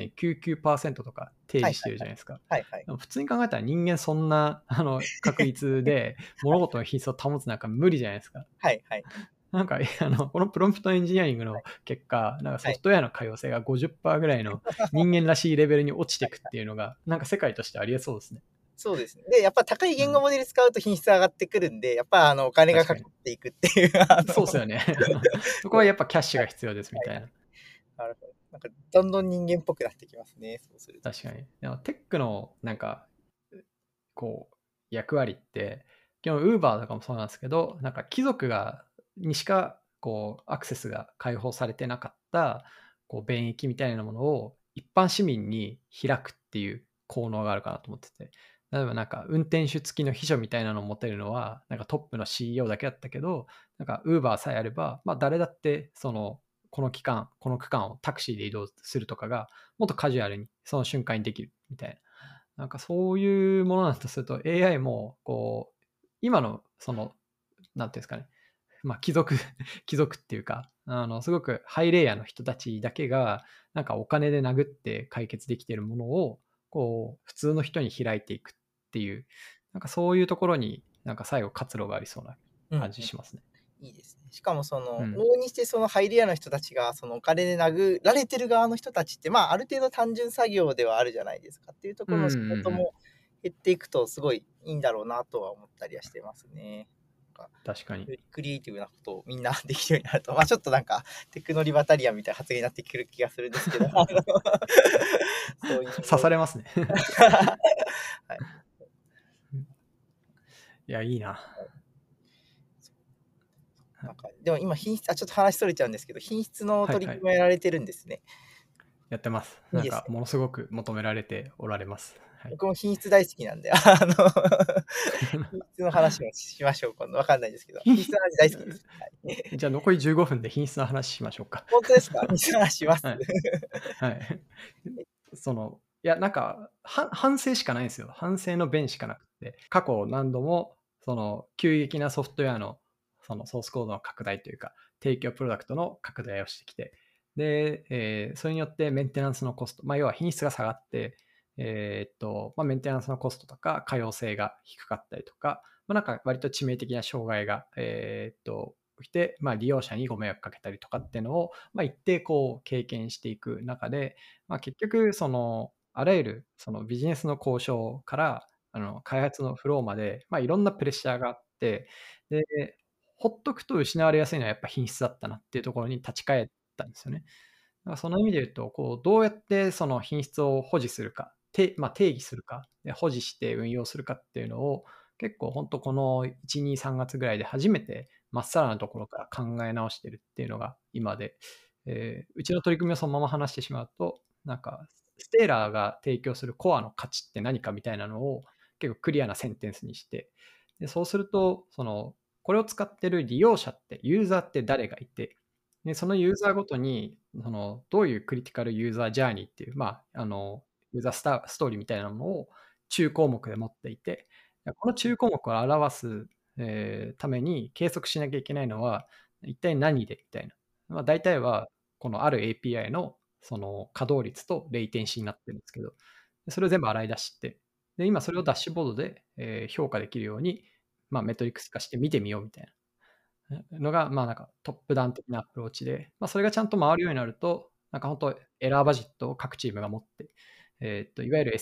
99.99%とか提示してはいはいはい。 るじゃないですか。 はいはい。 でも普通に考えたら人間そんな確率で物事の品質を保つなんか無理じゃないですか。 はいはい。 なんか、このプロンプトエンジニアリングの結果、なんかはい。 ソフトウェアの可用性が50%ぐらいの人間らしいレベルに落ちていくっていうのが、なんか世界としてありえそうですね。 そうですね。で、やっぱ高いうん。 言語モデル使うと品質上がってくるんで、やっぱお金が確かに。 かかっていくっていう、 そうですよね。そこそう。 はやっぱキャッシュはいが必要ですみはいはい。 たいな。 なるほど。なんかどんどん人間っぽくなってきますね、そうすると。 確かに。でもテックのなんか、こう、役割って、基本 Uber とかもそうなんですけど、なんか貴族にしかこうアクセスが開放されてなかったこう便益みたいなものを一般市民に開くっていう効能があるかなと思ってて、例えばなんか運転手付きの秘書みたいなのを持てるのはなんかトップの CEO だけだったけど、なんか Uber さえあれば、まあ誰だってそのこの区間をタクシーで移動するとかが、もっとカジュアルにその瞬間にできるみたいな。なんかそういうものなんだとすると、AI も、こう、今の、なんていうんですかね、貴族っていうか、すごくハイレイヤーの人たちだけが、なんかお金で殴って解決できているものを、こう、普通の人に開いていくっていう、なんかそういうところに、なんか最後活路がありそうな感じしますね。 いいですね。しかも往うん。 々にしてそのハイレアの人たちが、そのお金で殴られてる側の人たちって、ある程度単純作業ではあるじゃないですか。っていうところの仕事も減っていくとすごいいいんだろうなとは思ったりはしてますね。なんか確かに。 よりクリエイティブなことをみんなできるようになると、ちょっとなんかテクノリバタリアンみたいな発言になってくる気がするんですけど、そういう刺されますね。 はい。 いや、いいな。 なんか、でも今ちょっと話それちゃうんですけど、品質の取りはいはい。 組みをやられてるんですね。 やってます。なんか、 いいですね。 ものすごく求められておられます。はい。 僕も品質大好きなんで、品質の話もしましょう、今度。わかんないですけど。品質の話大好きです。はい。 じゃあ残り15分で品質の話しましょうか。 本当ですか？品質の話します？ はい。はい。いや、なんか、反省しかないんですよ。反省の弁しかなくて、過去何度も、急激なソフトウェアの、ソースコードの拡大というか、提供プロダクトの拡大をしてきて、で、それによってメンテナンスのコスト、要は品質が下がって、メンテナンスのコストとか、可用性が低かったりとか、なんか割と致命的な障害が、起きて、利用者にご迷惑かけたりとかっていうのを、一定こう経験していく中で、結局、あらゆるビジネスの交渉から、開発のフローまで、いろんなプレッシャーがあって、で、ほっとくと失われやすいのはやっぱ品質だったなっていうところに立ち返ったんですよね。だからその意味で言うと、こう、どうやってその品質を保持するか、定義するか、で保持して運用するかっていうのを、結構本当この1、2、3月ぐらいで初めてまっさらなところから考え直してるっていうのが今で、うちの取り組みをそのまま話してしまうと、なんか、ステーラーが提供するコアの価値って何かみたいなのを結構クリアなセンテンスにして、でそうすると、これを使ってる利用者って、ユーザーって誰がいて、でそのユーザーごとに、どういうクリティカルユーザージャーニーっていう、ユーザーストーリーみたいなのを中項目で持っていて、この中項目を表す、ために計測しなきゃいけないのは、一体何でみたいな。大体は、このある API のその稼働率とレイテンシーになってるんですけど、それを全部洗い出して、で今それをダッシュボードで、評価できるように、メトリックス化して見てみようみたいな。のが、なんかトップダウン的なアプローチで、それがちゃんと回るようになると、なんか本当エラーバジェットを各チームが持って、いわゆる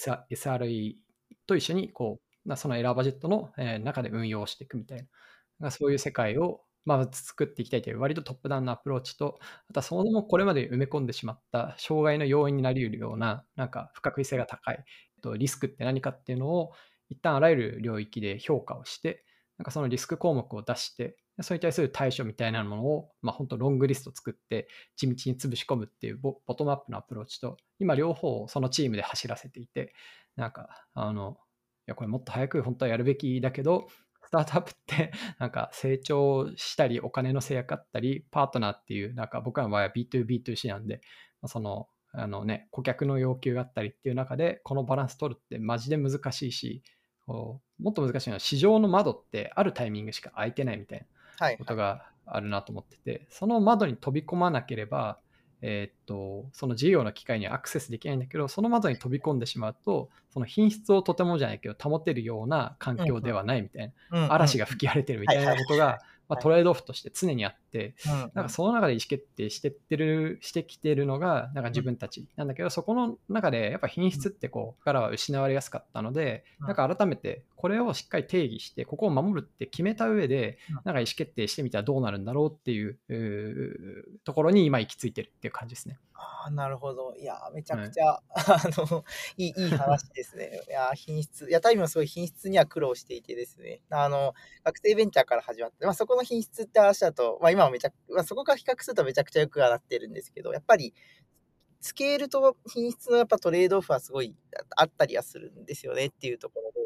SRE と一緒にこう、そのエラーバジェットの中で運用していくみたいな、そういう世界を作っていきたいという割とトップダウンのアプローチと、あとはそもそもこれまで埋め込んでしまった障害の要因になり得るような、なんか不確実性が高い、リスクって何かっていうのを一旦あらゆる領域で評価をして、なんかそのリスク項目を出して、それに対する対処みたいなものを、本当ロングリスト作って、地道に潰し込むっていうボトムアップのアプローチと、今両方そのチームで走らせていて、なんか、これもっと早く本当はやるべきだけど、スタートアップってなんか成長したり、お金の制約あったり、パートナーっていう、なんか僕らの場合は B2B2C なんで、顧客の要求があったりっていう中で、このバランス取るってマジで難しいし、もっと難しいのは市場の窓ってあるタイミングしか開いてないみたいなことがあるなと思ってて、その窓に飛び込まなければ、その事業の機会にアクセスできないんだけど、その窓に飛び込んでしまうと、その品質をとてもじゃないけど保てるような環境ではないみたいな、嵐が吹き荒れてるみたいなことが、トレードオフとして常にあって、なんかその中で意思決定してきてるのが、なんか自分たちなんだけど、そこの中でやっぱ品質ってこうからは失われやすかったので、なんか改めてこれをしっかり定義して、ここを守るって決めた上で、なんか意思決定してみたらどうなるんだろうっていうところに今行き着いてるっていう感じですね。 なるほど。いや、めちゃはい。 くちゃ、いい話ですね。いや、タイムもすごい品質には苦労していてですね。学生ベンチャーから始まって、そこの品質って話だと、今はそこから比較するとめちゃくちゃよくはなってるんですけど、やっぱり、スケールと品質のやっぱトレードオフはすごいあったりはするんですよねっていうところで。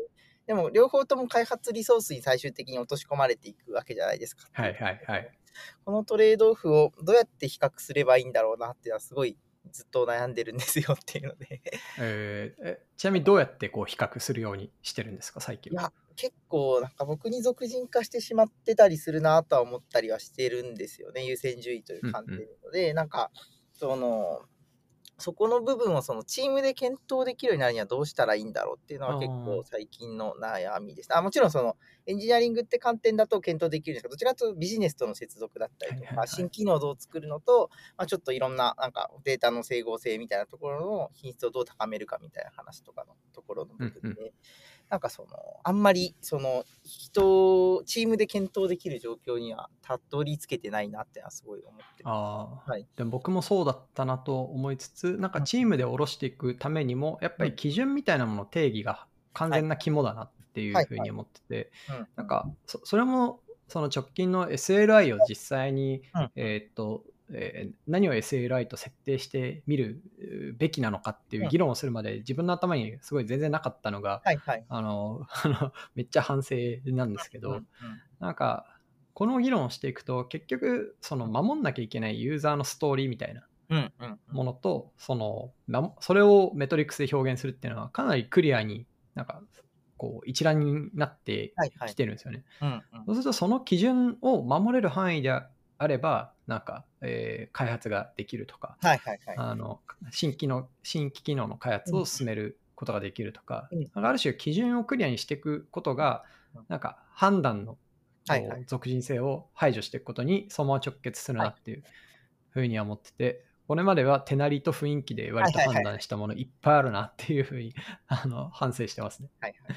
でも両方とも開発リソースに最終的に落とし込まれていくわけじゃないですか。 はいはいはい。 このトレードオフをどうやって比較すればいいんだろうなっていうのはすごいずっと悩んでるんですよっていうので。 ちなみにどうやってこう比較するようにしてるんですか、最近は。 いや、結構なんか僕に属人化してしまってたりするなとは思ったりはしてるんですよね。優先順位という観点で。なんか、その、そこの部分をそのチームで検討できるようになるにはどうしたらいいんだろうっていうのは結構最近の悩みです。もちろんそのエンジニアリングって観点だと検討できるんですけど、どちらかというとビジネスとの接続だったりとか、新機能をどう作るのと、ちょっといろんななんかデータの整合性みたいなところの品質をどう高めるかみたいな話とかのところの部分で、なんかその、あんまりそのチームで検討できる状況にはたどり着けてないなってのはすごい思ってます。はい。 でも僕もそうだったなと思いつつ、なんかチームで下ろしていくためにも、やっぱり基準みたいなもの定義が完全な肝だなっていうふうに思ってて、なんかそれもその直近の SLI を実際に、何を SLI と設定してみるべきなのかっていう議論をするまで自分の頭にすごい全然なかったのが、めっちゃ反省なんですけど、なんかこの議論をしていくと結局その守んなきゃいけないユーザーのストーリーみたいなものと、それをメトリックスで表現するっていうのはかなりクリアになんかこう一覧になってきてるんですよね。そうするとその基準を守れる範囲であればなんか、開発ができるとか、新規機能の開発を進めることができるとか、ある種基準をクリアにしていくことがなんか判断の属人性を排除していくことにそのまま直結するなっていうふうには思ってて、これまでは手なりと雰囲気で割と判断したものいっぱいあるなっていうふうに反省してますね。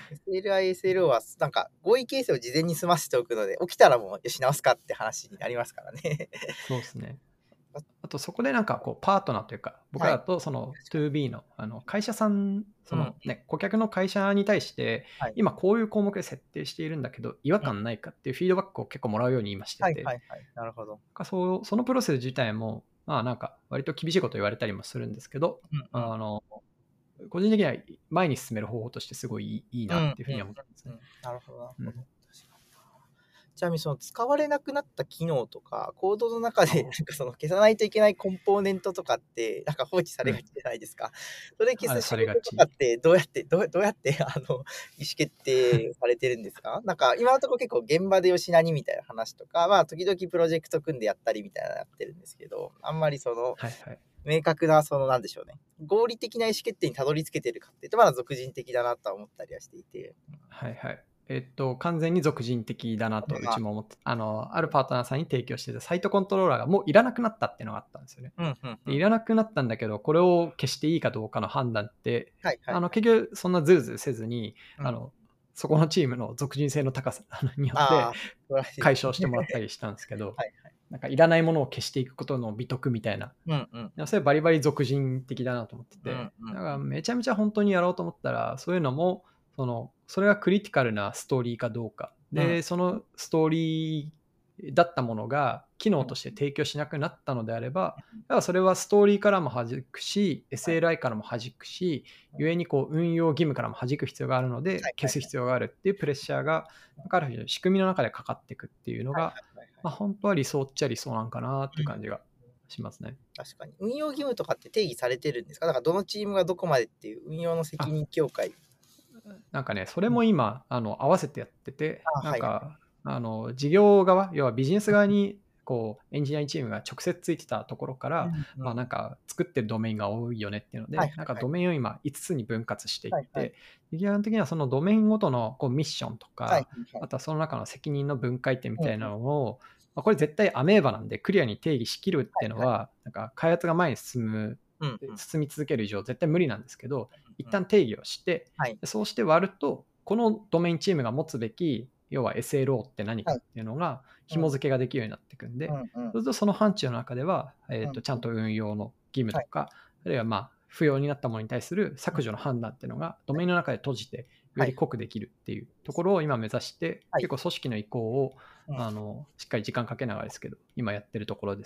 SLI、SLO はなんか合意形成を事前に済ませておくので、起きたらもうよし直すかって話になりますからね。 そうですね。あとそこでなんかこうパートナーというか、僕らだとその 2B の会社さん、顧客の会社に対して、今こういう項目で設定しているんだけど、違和感ないかっていうフィードバックを結構もらうように今してて、 なるほど。 そのプロセス自体も、なんか割と厳しいこと言われたりもするんですけど、個人的には前に進める方法としてすごいいいなっていうふうに思ってますね。 なるほど、なるほど。ちなみにその使われなくなった機能とか、コードの中でなんかその消さないといけないコンポーネントとかって、なんか放置されがちじゃないですか。それ消す仕事とかってどうやって意思決定されてるんですか？なんか今のところ結構現場でよしなにみたいな話とか、時々プロジェクト組んでやったりみたいなのやってるんですけど、あんまりその、明確ななんでしょうね、合理的な意思決定にたどり着けてるかっていうと、まだ属人的だなとは思ったりはしていて。 完全に属人的だなとうちも思って、あるパートナーさんに提供してたサイトコントローラーがもういらなくなったっていうのがあったんですよね。いらなくなったんだけど、これを消していいかどうかの判断って、結局そんなズルズルせずに、そこのチームの属人性の高さによって解消してもらったりしたんですけど、なんかいらないものを消していくことの美徳みたいな、それバリバリ属人的だなと思ってて、だからめちゃめちゃ本当にやろうと思ったら、そういうのもそれがクリティカルなストーリーかどうかで、そのストーリーだったものが機能として提供しなくなったのであれば、それはストーリーからも弾くし SLI からも弾くし、故にこう運用義務からも弾く必要があるので消す必要があるっていうプレッシャーがある仕組みの中でかかっていくっていうのが、本当は理想っちゃ理想なんかなっていう感じがしますね。 確かに運用義務とかって定義されてるんですか？だからどのチームがどこまでっていう運用の責任境界、 なんかね、それも今、合わせてやってて、なんか、事業側、要はビジネス側に、こう、エンジニアリングチームが直接ついてたところから、なんか、作ってるドメインが多いよねっていうので、なんかドメインを今、5つに分割していって、基本的にはそのドメインごとのこうミッションとか、あとはその中の責任の分解点みたいなのを、これ絶対アメーバなんで、クリアに定義しきるっていうのは、なんか、開発が前に進み続ける以上絶対無理なんですけど、一旦定義をして、そうして割るとこのドメインチームが持つべき要は SLO って何かっていうのが紐付けができるようになっていくんで、そうするとその範疇の中では、ちゃんと運用の義務とか、あるいは不要になったものに対する削除の判断っていうのがドメインの中で閉じてより濃くできるっていうところを今目指して、結構組織の移行をしっかり時間かけながらですけど今やってるところですね。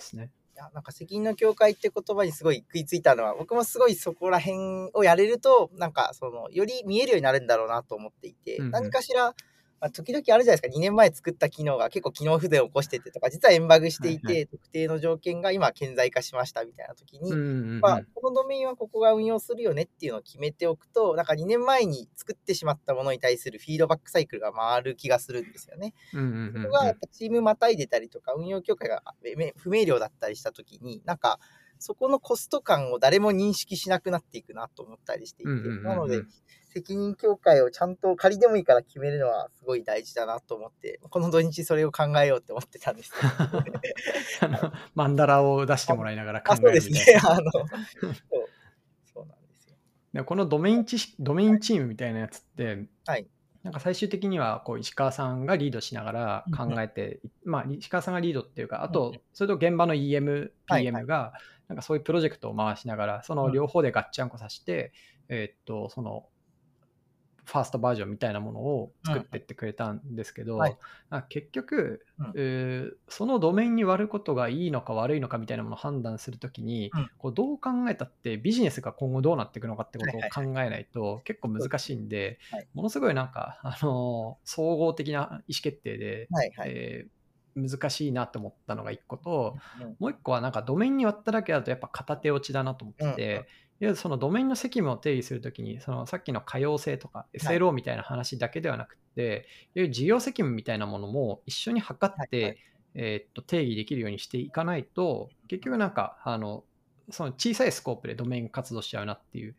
や、なんか責任の境界って言葉にすごい食いついたのは、僕もすごいそこら辺をやれると、なんかより見えるようになるんだろうなと思っていて、何かしら、時々あるじゃないですか、2年前作った機能が結構機能不全を起こしててとか、実はエンバグしていて、特定の条件が今顕在化しましたみたいな時に、このドメインはここが運用するよねっていうのを決めておくと、なんか2年前に作ってしまったものに対するフィードバックサイクルが回る気がするんですよね。そこがやっぱチームまたいでたりとか、運用境界が不明瞭だったりした時に、なんかそこのコスト感を誰も認識しなくなっていくなと思ったりしていて、なので、責任境界をちゃんと仮でもいいから決めるのはすごい大事だなと思って、この土日それを考えようって思ってたんですけど。 マンダラを出してもらいながら考えるみたいな。 そうですね。そうなんですよ。 でこのドメインチームみたいなやつって、 はい、 なんか最終的にはこう石川さんがリードしながら考えて、石川さんがリードっていうか、あと、それと現場の EM、PM が、なんかそういうプロジェクトを回しながら、その両方でガッチャンコさせて、その、ファーストバージョンみたいなものを作ってってくれたんですけど、結局、そのドメインに割ることがいいのか悪いのかみたいなものを判断するときに、こうどう考えたってビジネスが今後どうなっていくのかってことを考えないと結構難しいんで、ものすごいなんか、総合的な意思決定で、難しいなと思ったのが1個と、もう1個はなんかドメインに割っただけだとやっぱ片手落ちだなと思ってて、そのドメインの責務を定義するときに、そのさっきの可用性とか SLO みたいな話だけではなくて、事業責務みたいなものも一緒に測って、定義できるようにしていかないと、結局なんかその小さいスコープでドメイン活動しちゃうなっていう、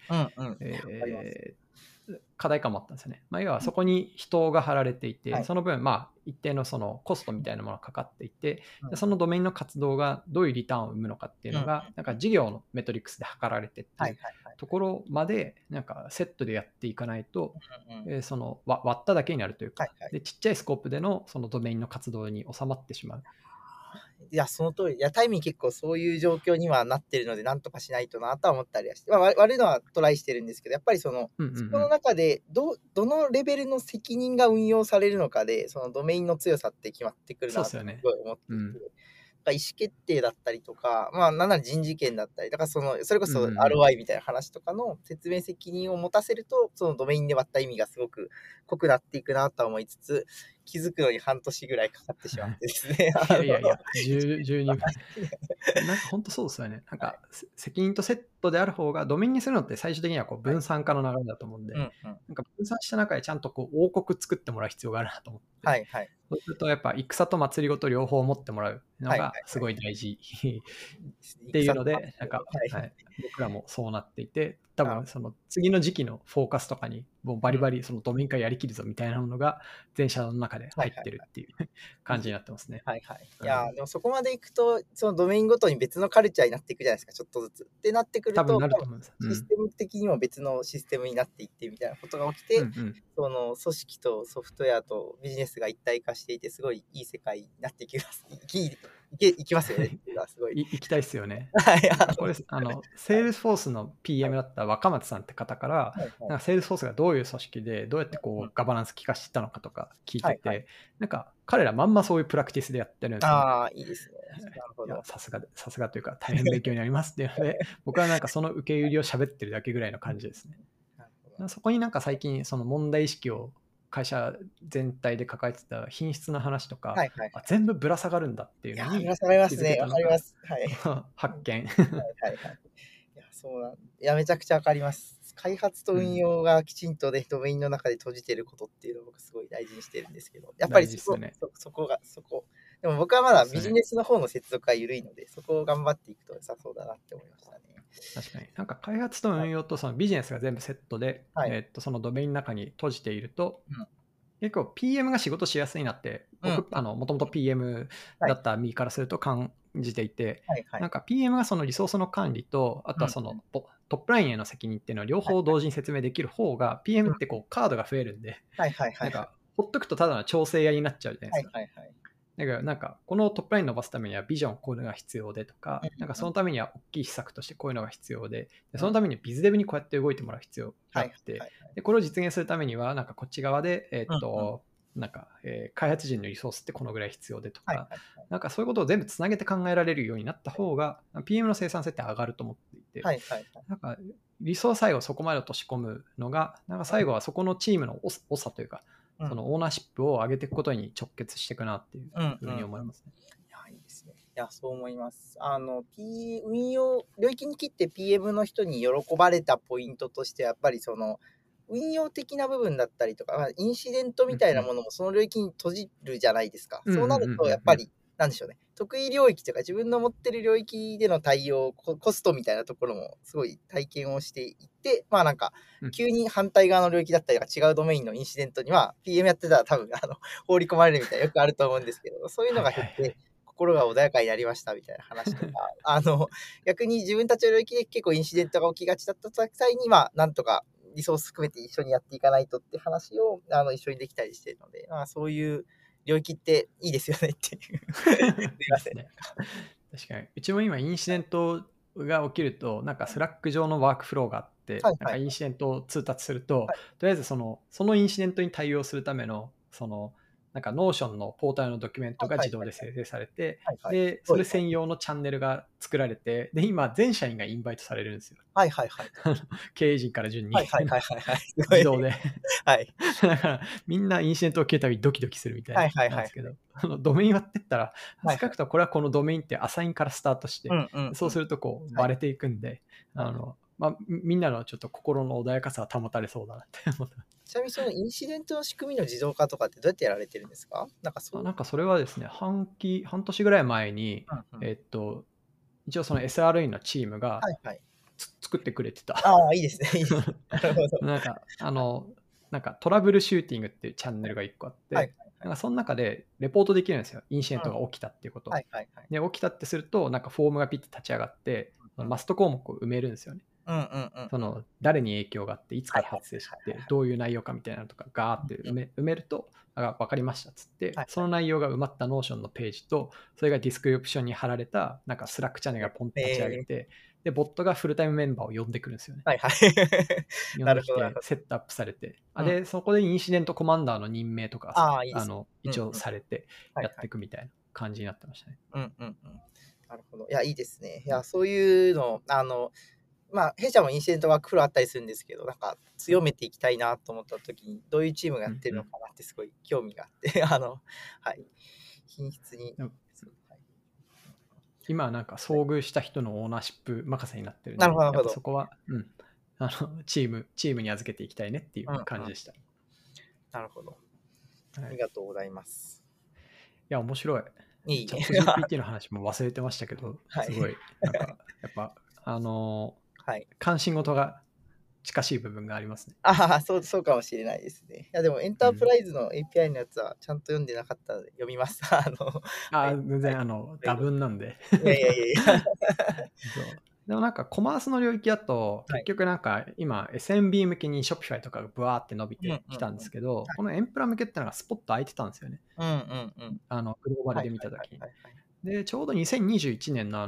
課題感もあったんですよね。要はそこに人が張られていて、その分、一定のそのコストみたいなものがかかっていて、そのドメインの活動がどういうリターンを生むのかっていうのが、なんか事業のメトリックスで測られてっていうところまで、なんかセットでやっていかないと、その割っただけになるというか、でちっちゃいスコープでのそのドメインの活動に収まってしまう。 いや、その通り。いや、タイミン結構そういう状況にはなってるので、なんとかしないとなとは思ったりはして、割るのはトライしてるんですけど、やっぱりそこの中でどのレベルの責任が運用されるのかで、そのドメインの強さって決まってくるなとすごい思っていて。意思決定だったりとか、なんなら人事権だったり、だからそれこそ ROI みたいな話とかの説明責任を持たせると、そのドメインで割った意味がすごく濃くなっていくなと思いつつ、気づくのに半年ぐらいかかってしまってですね。 いや、12分。なんか本当そうですよね。なんか責任とセットである方が、ドメインにするのって最終的にはこう分散化の流れだと思うんで、なんか分散した中でちゃんとこう王国作ってもらう必要があるなと思って、そうするとやっぱ戦と祭りごと両方持ってもらうのがすごい大事っていうので、なんか、僕らもそうなっていて、多分その次の時期のフォーカスとかにもうバリバリそのドメイン化やりきるぞみたいなものが全社の中で入ってるっていう感じになってますね。 いや、でもそこまでいくと、そのドメインごとに別のカルチャーになっていくじゃないですか、ちょっとずつ。ってなってくると、 多分なると思います。 システム的にも別のシステムになっていってみたいなことが起きて、その組織とソフトウェアとビジネスが一体化していて、すごいいい世界になっていきます。いきますよね。すごい。 行きたいっすよね。これ、セールスフォースの PM だった若松さんって方から、なんかセールスフォースがどういう組織で、どうやってこうガバナンス効かしていったのかとか聞いてて、なんか彼らまんまそういうプラクティスでやってるんですよ。 いいですね。なるほど。 さすがというか、大変勉強になりますっていうので、僕はなんかその受け売りを喋ってるだけぐらいの感じですね。そこになんか最近、その問題意識を会社全体で抱えてた品質の話とか、全部ぶら下がるんだっていうのにぶら下がりますね。わかります。 発見。 いや、めちゃくちゃわかります。開発と運用がきちんとね、ドメインの中で閉じてることっていうのを僕すごい大事にしてるんですけど、やっぱりそこ。でも僕はまだビジネスの方の接続が緩いので、そこを頑張っていくと良さそうだなって思いましたね。 確かに。なんか開発と運用とそのビジネスが全部セットで、そのドメインの中に閉じていると、結構 PM が仕事しやすいなって、僕、もともと PM だった身からすると感じていて、なんか PM がそのリソースの管理と、あとはそのトップラインへの責任っていうのを両方同時に説明できる方が、PM ってこうカードが増えるんで、なんかほっとくとただの調整屋になっちゃうじゃないですか。だからなんかこのトップライン伸ばすためにはビジョンこういうのが必要でとか、なんかそのためには大きい施策としてこういうのが必要で、そのためにビズデブにこうやって動いてもらう必要があって、でこれを実現するためにはなんかこっち側でなんか、開発陣のリソースってこのぐらい必要でとか、 はいはいはい。 なんかそういうことを全部つなげて考えられるようになった方が、PM の生産性って上がると思っていて、 はいはいはい。 なんかリソース最後そこまで落とし込むのが、なんか最後はそこのチームの長というか、 うんそのオーナーシップを上げていくことに直結していくなっていうふうに思いますね。 いや、いいですね。いや、そう思います。運用、領域に切って PM の人に喜ばれたポイントとして、やっぱりその、運用的な部分だったりとか、インシデントみたいなものもその領域に閉じるじゃないですか。そうなると、やっぱり、なんでしょうね。得意領域というか、自分の持ってる領域での対応、コストみたいなところもすごい体験をしていて、まあなんか、急に反対側の領域だったりとか違うドメインのインシデントには、PM やってたら多分、放り込まれるみたいなよくあると思うんですけど、そういうのが減って、心が穏やかになりましたみたいな話とか、逆に自分たちの領域で結構インシデントが起きがちだった際に、まあ、なんとかリソース含めて一緒にやっていかないとって話を、一緒にできたりしているので、まあ、そういう領域っていいですよねっていう。すいません。 確かに。うちも今インシデントが起きると、なんかスラック上のワークフローがあって、 はいはいなんかインシデントを通達すると、 はいとりあえずそのインシデントに対応するための、なんか Notion のポータルのドキュメントが自動で生成されて、 はいはい。 で、それ専用のチャンネルが作られて、で、今、全社員がインバイトされるんですよ。 はいはいはい。 経営陣から順にはいはいはいはいはい。すごい自動で。 はい。 だから、みんなインシデントを切るたびドキドキするみたいはいはいはい。 なんですけど、ドメイン割ってったら、 はい少なくともこれはこのドメインってアサインからスタートして、 うんうんうん。 そうするとこうはいバレていくんで、 はいまあ、みんなのちょっと心の穏やかさは保たれそうだなって思った。 ちなみにそのインシデントの仕組みの自動化とかってどうやってやられてるんですか？なんかそうなんかそれはですね、半年ぐらい前に、 うんうん。 一応その SRE のチームがはいはい。 作ってくれてた。 ああ、いいですね、いいですね。なるほど。 なんかトラブルシューティングっていうチャンネルが1個あっはいて、なんかその中でレポートできるんですよ。インシデンうん。 トが起きたっていうこと。 はいはいはい。 で、起きたってすると、なんかフォームがピッて立ち上がって、 うん。 マスト項目を埋めるんですよね。 うんうんうんうん。 誰に影響があって、いつからはいはい発生しはいはいて、どういう内容かみたいなのとか、ガーってうんうん。 埋めると、分かりましたっつって、 はいはい。 その内容が埋まったノーションのページと、それがディスクリプションに貼られた、なんかスラックチャンネルがポンと立ち上げええ。 て、で、ボットがフルタイムメンバーを呼んでくるんですよね。 はいはい。 呼んできて、 なるほどなるほど。 セットアップされて、 うん。 で、そこでインシデントコマンダーの任命とか、 ああ、いいですね。うん一応うん。 されて、やってはいはい。 いくみたいな感じになってましたね。 うんうんうん。なるほど。いや、いいですね。いや、そういうの、まあ、弊社もインシデントワークフローあったりするんですけど、なんか強めていきたいなと思った時に、どういうチームがやってるのかなってすごい興味があって、はい。品質に、 でもはい。 今はなんか遭遇した人のオーナーシップ任せになってるんで、 なるほどなるやっほど。 ぱそこは、チームに預けていきたいねっていううんうん。 感じでした。 なるほど。 はい、いありがとうございます。 や、面白い。 いいえ。 チャット GPT の話も忘れてましたけど、 はい。 すごい、なんか、やっぱ、 はい。 関心事が近しい部分がありますね。 ああ、そうかもしれないですね。いや、でもエンタープうん。 ライズの API のやつはちゃんと読んでなかったので読みます。はい。 全然、多分なんで。 いやいやいやいや。 そう。でもなんかコマースの領域だと、 はい。 結局なんか今 SMB 向けに Shopify とかがブワーって伸びうんうんてきたんでうん。 すけど、このエンプラ向けってのがスポット空いてたんですよね。 うんうんうん。 グローバルではいはい見たときに。 はいはいはい。 で、ちょうど2021年の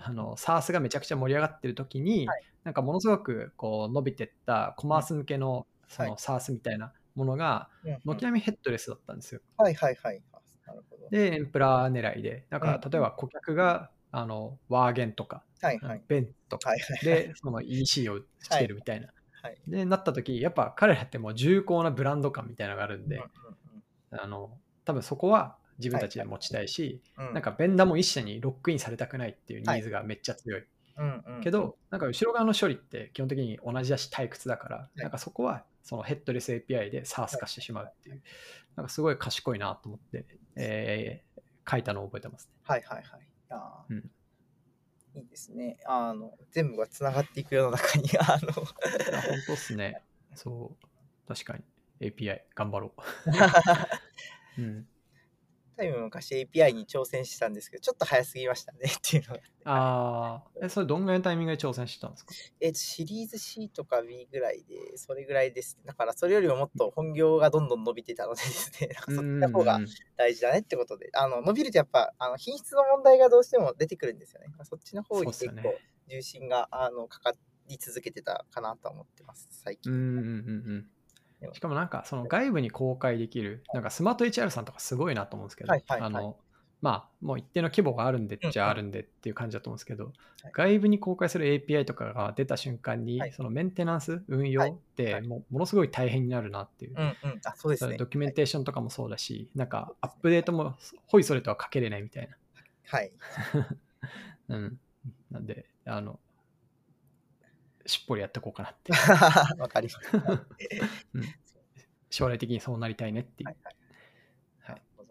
SaaS がめちゃくちゃ盛り上がってる時に、なんかものすごくこう伸びてったコマース向けのそはい。 の SaaS みたいなものが、 うんうん。 軒並みヘッドレスだったんですよ。 はいはいはい。なるほど。 で、エンプラ狙いで、なんうんうん。 か例えば顧客がワーゲンとか、 はいはい。 ベンとかはいはいはい。 で、その EC をしはいてるみたいな。 はい。 で、なった時、やっぱ彼らってもう重厚なブランド感みたいなのがあるんうんうんで、 うん。 多分そこは自分はいたちで持ちたいし、 はい。うん。 なんかベンダーも一社にロックインされたくないっていうはい。 ニーズがめっちゃ強い。 うんうんうん。 けど、なんか後ろ側の処理って基本的に同じだし退屈だから、 はい。 なんかそこはそのヘッドレス API で SaaS はい化してしまうってはい。 いう、なんかすごい賢いなと思って、書いたのを覚えてますね。 はいはいはい。あうん。 いいですね。全部がつながっていく世の中に、 いや、本当っすね。そう。確かに。API 頑張ろう。うん。 タイム昔 API に挑戦したんですけど、ちょっと早すぎましたねっていうのが。 それどんぐらいのタイミングで挑戦してたんですか？ シリーズ C とか B ぐらいで、それぐらいです。だからそれよりももっと本業がどんどん伸びてたのでですね、なんかそっちの方が大事だねってことで、伸びるとやっぱ、品質の問題がどうしても出てくるんですよね。そっちの方そうに結構っすよね。 重心が、かかり続けてたかなと思ってます、最近。 うんうんうんうん。 しかもなんかその外部に公開できる、なんかスマート HR さんとかすごいなと思うんですけど、 はいはいはい。 まあもう一定の規模があるんでっうんうん。 ちゃあるんでっていう感じだと思うんですけど、 はい外部に公開する API とかが出た瞬間はに、 いそのメンテナンス、運はい用っはい。 てものすごい大変になるなっていう。 うんうん。あ、そうですね。 ドキュメンはい。 テーションとかもそうだし、なんかアッそうですね。 プデートもほいそれとはかけれないみたいな。 はい。 うん。なんで、しっぽりやっていこうかなっていう。 わかります。はい。 うん、将来的にそうなりたいねっていう。 はいはい。 はい。 なるほど。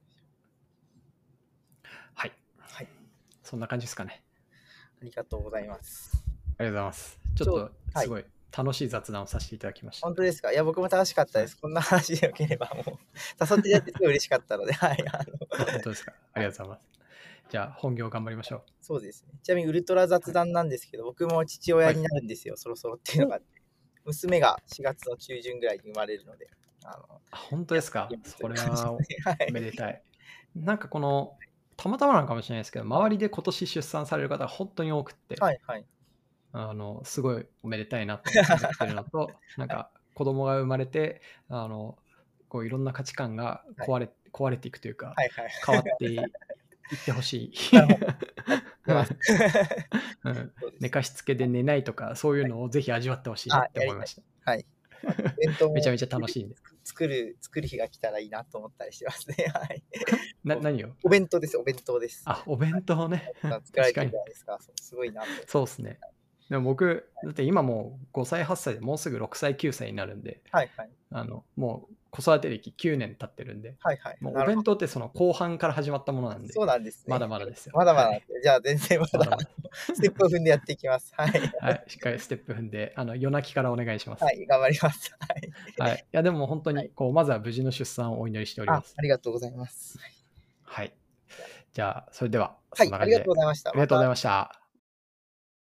はい。 はい。 そんな感じですかね。 ありがとうございます。 ありがとうございます。ちょっとはい。 すごい楽しい雑談をさせていただきました。 本当ですか？いや、僕も楽しかったはい。 です。こんな話でよければもう、誘っていただいてすごい嬉しかったので、はい、 あ、本当ですか。ありがとうございます。じゃあ本業頑張りましょう。 そうですね。ちなみにウルトラ雑談なんですけど、僕も父親になるんですよ、そろそろっていうのがあって。娘が4月の中旬ぐらいに生まれるので、 本当ですか。それははい。 めでたい。なんかたまたまなのかもしれないですけど、周りで今年出産される方が本当に多くって、 はいはい。 すごいおめでたいなと思ってるのと、なんか子供が生まれて、こういろんな価値観が壊れていくというか、 はいはい。 変わっていってほしい。 なるほど。出ます。 寝かしつけで寝ないとか、そういうのをぜひ味わってほしいなってやりたい。 思いました。 はい。イベントもめちゃめちゃ楽しいんで。 作る日が来たらいいなと思ったりしてますね。はい。 何をお弁当です、お弁当です。 お弁当ね。 作られて確かに。 るじゃないですか。すごいなと。 そうですね。でも僕、だって今もう5歳、8歳でもうすぐ6歳、9歳になるんで、 はいはい。 もう子育て歴9年経ってるんで、 はいはい。 もうお弁当ってその後半から始まったものなんで、 そうなんですね。 まだまだですよ。 まだまだ、 はい、 じゃあ全然まだステップを踏んでやっていきます。はい。 はい、しっかりステップ踏んで、夜泣きからお願いします。 はい、頑張ります。はい。 はい。いや、でも本当に、まずは無事の出産をお祈りしております。 ありがとうございます。 はい。じゃあ、それでは、 はい、ありがそんな感じで。 とうございました。 ありがとうございました。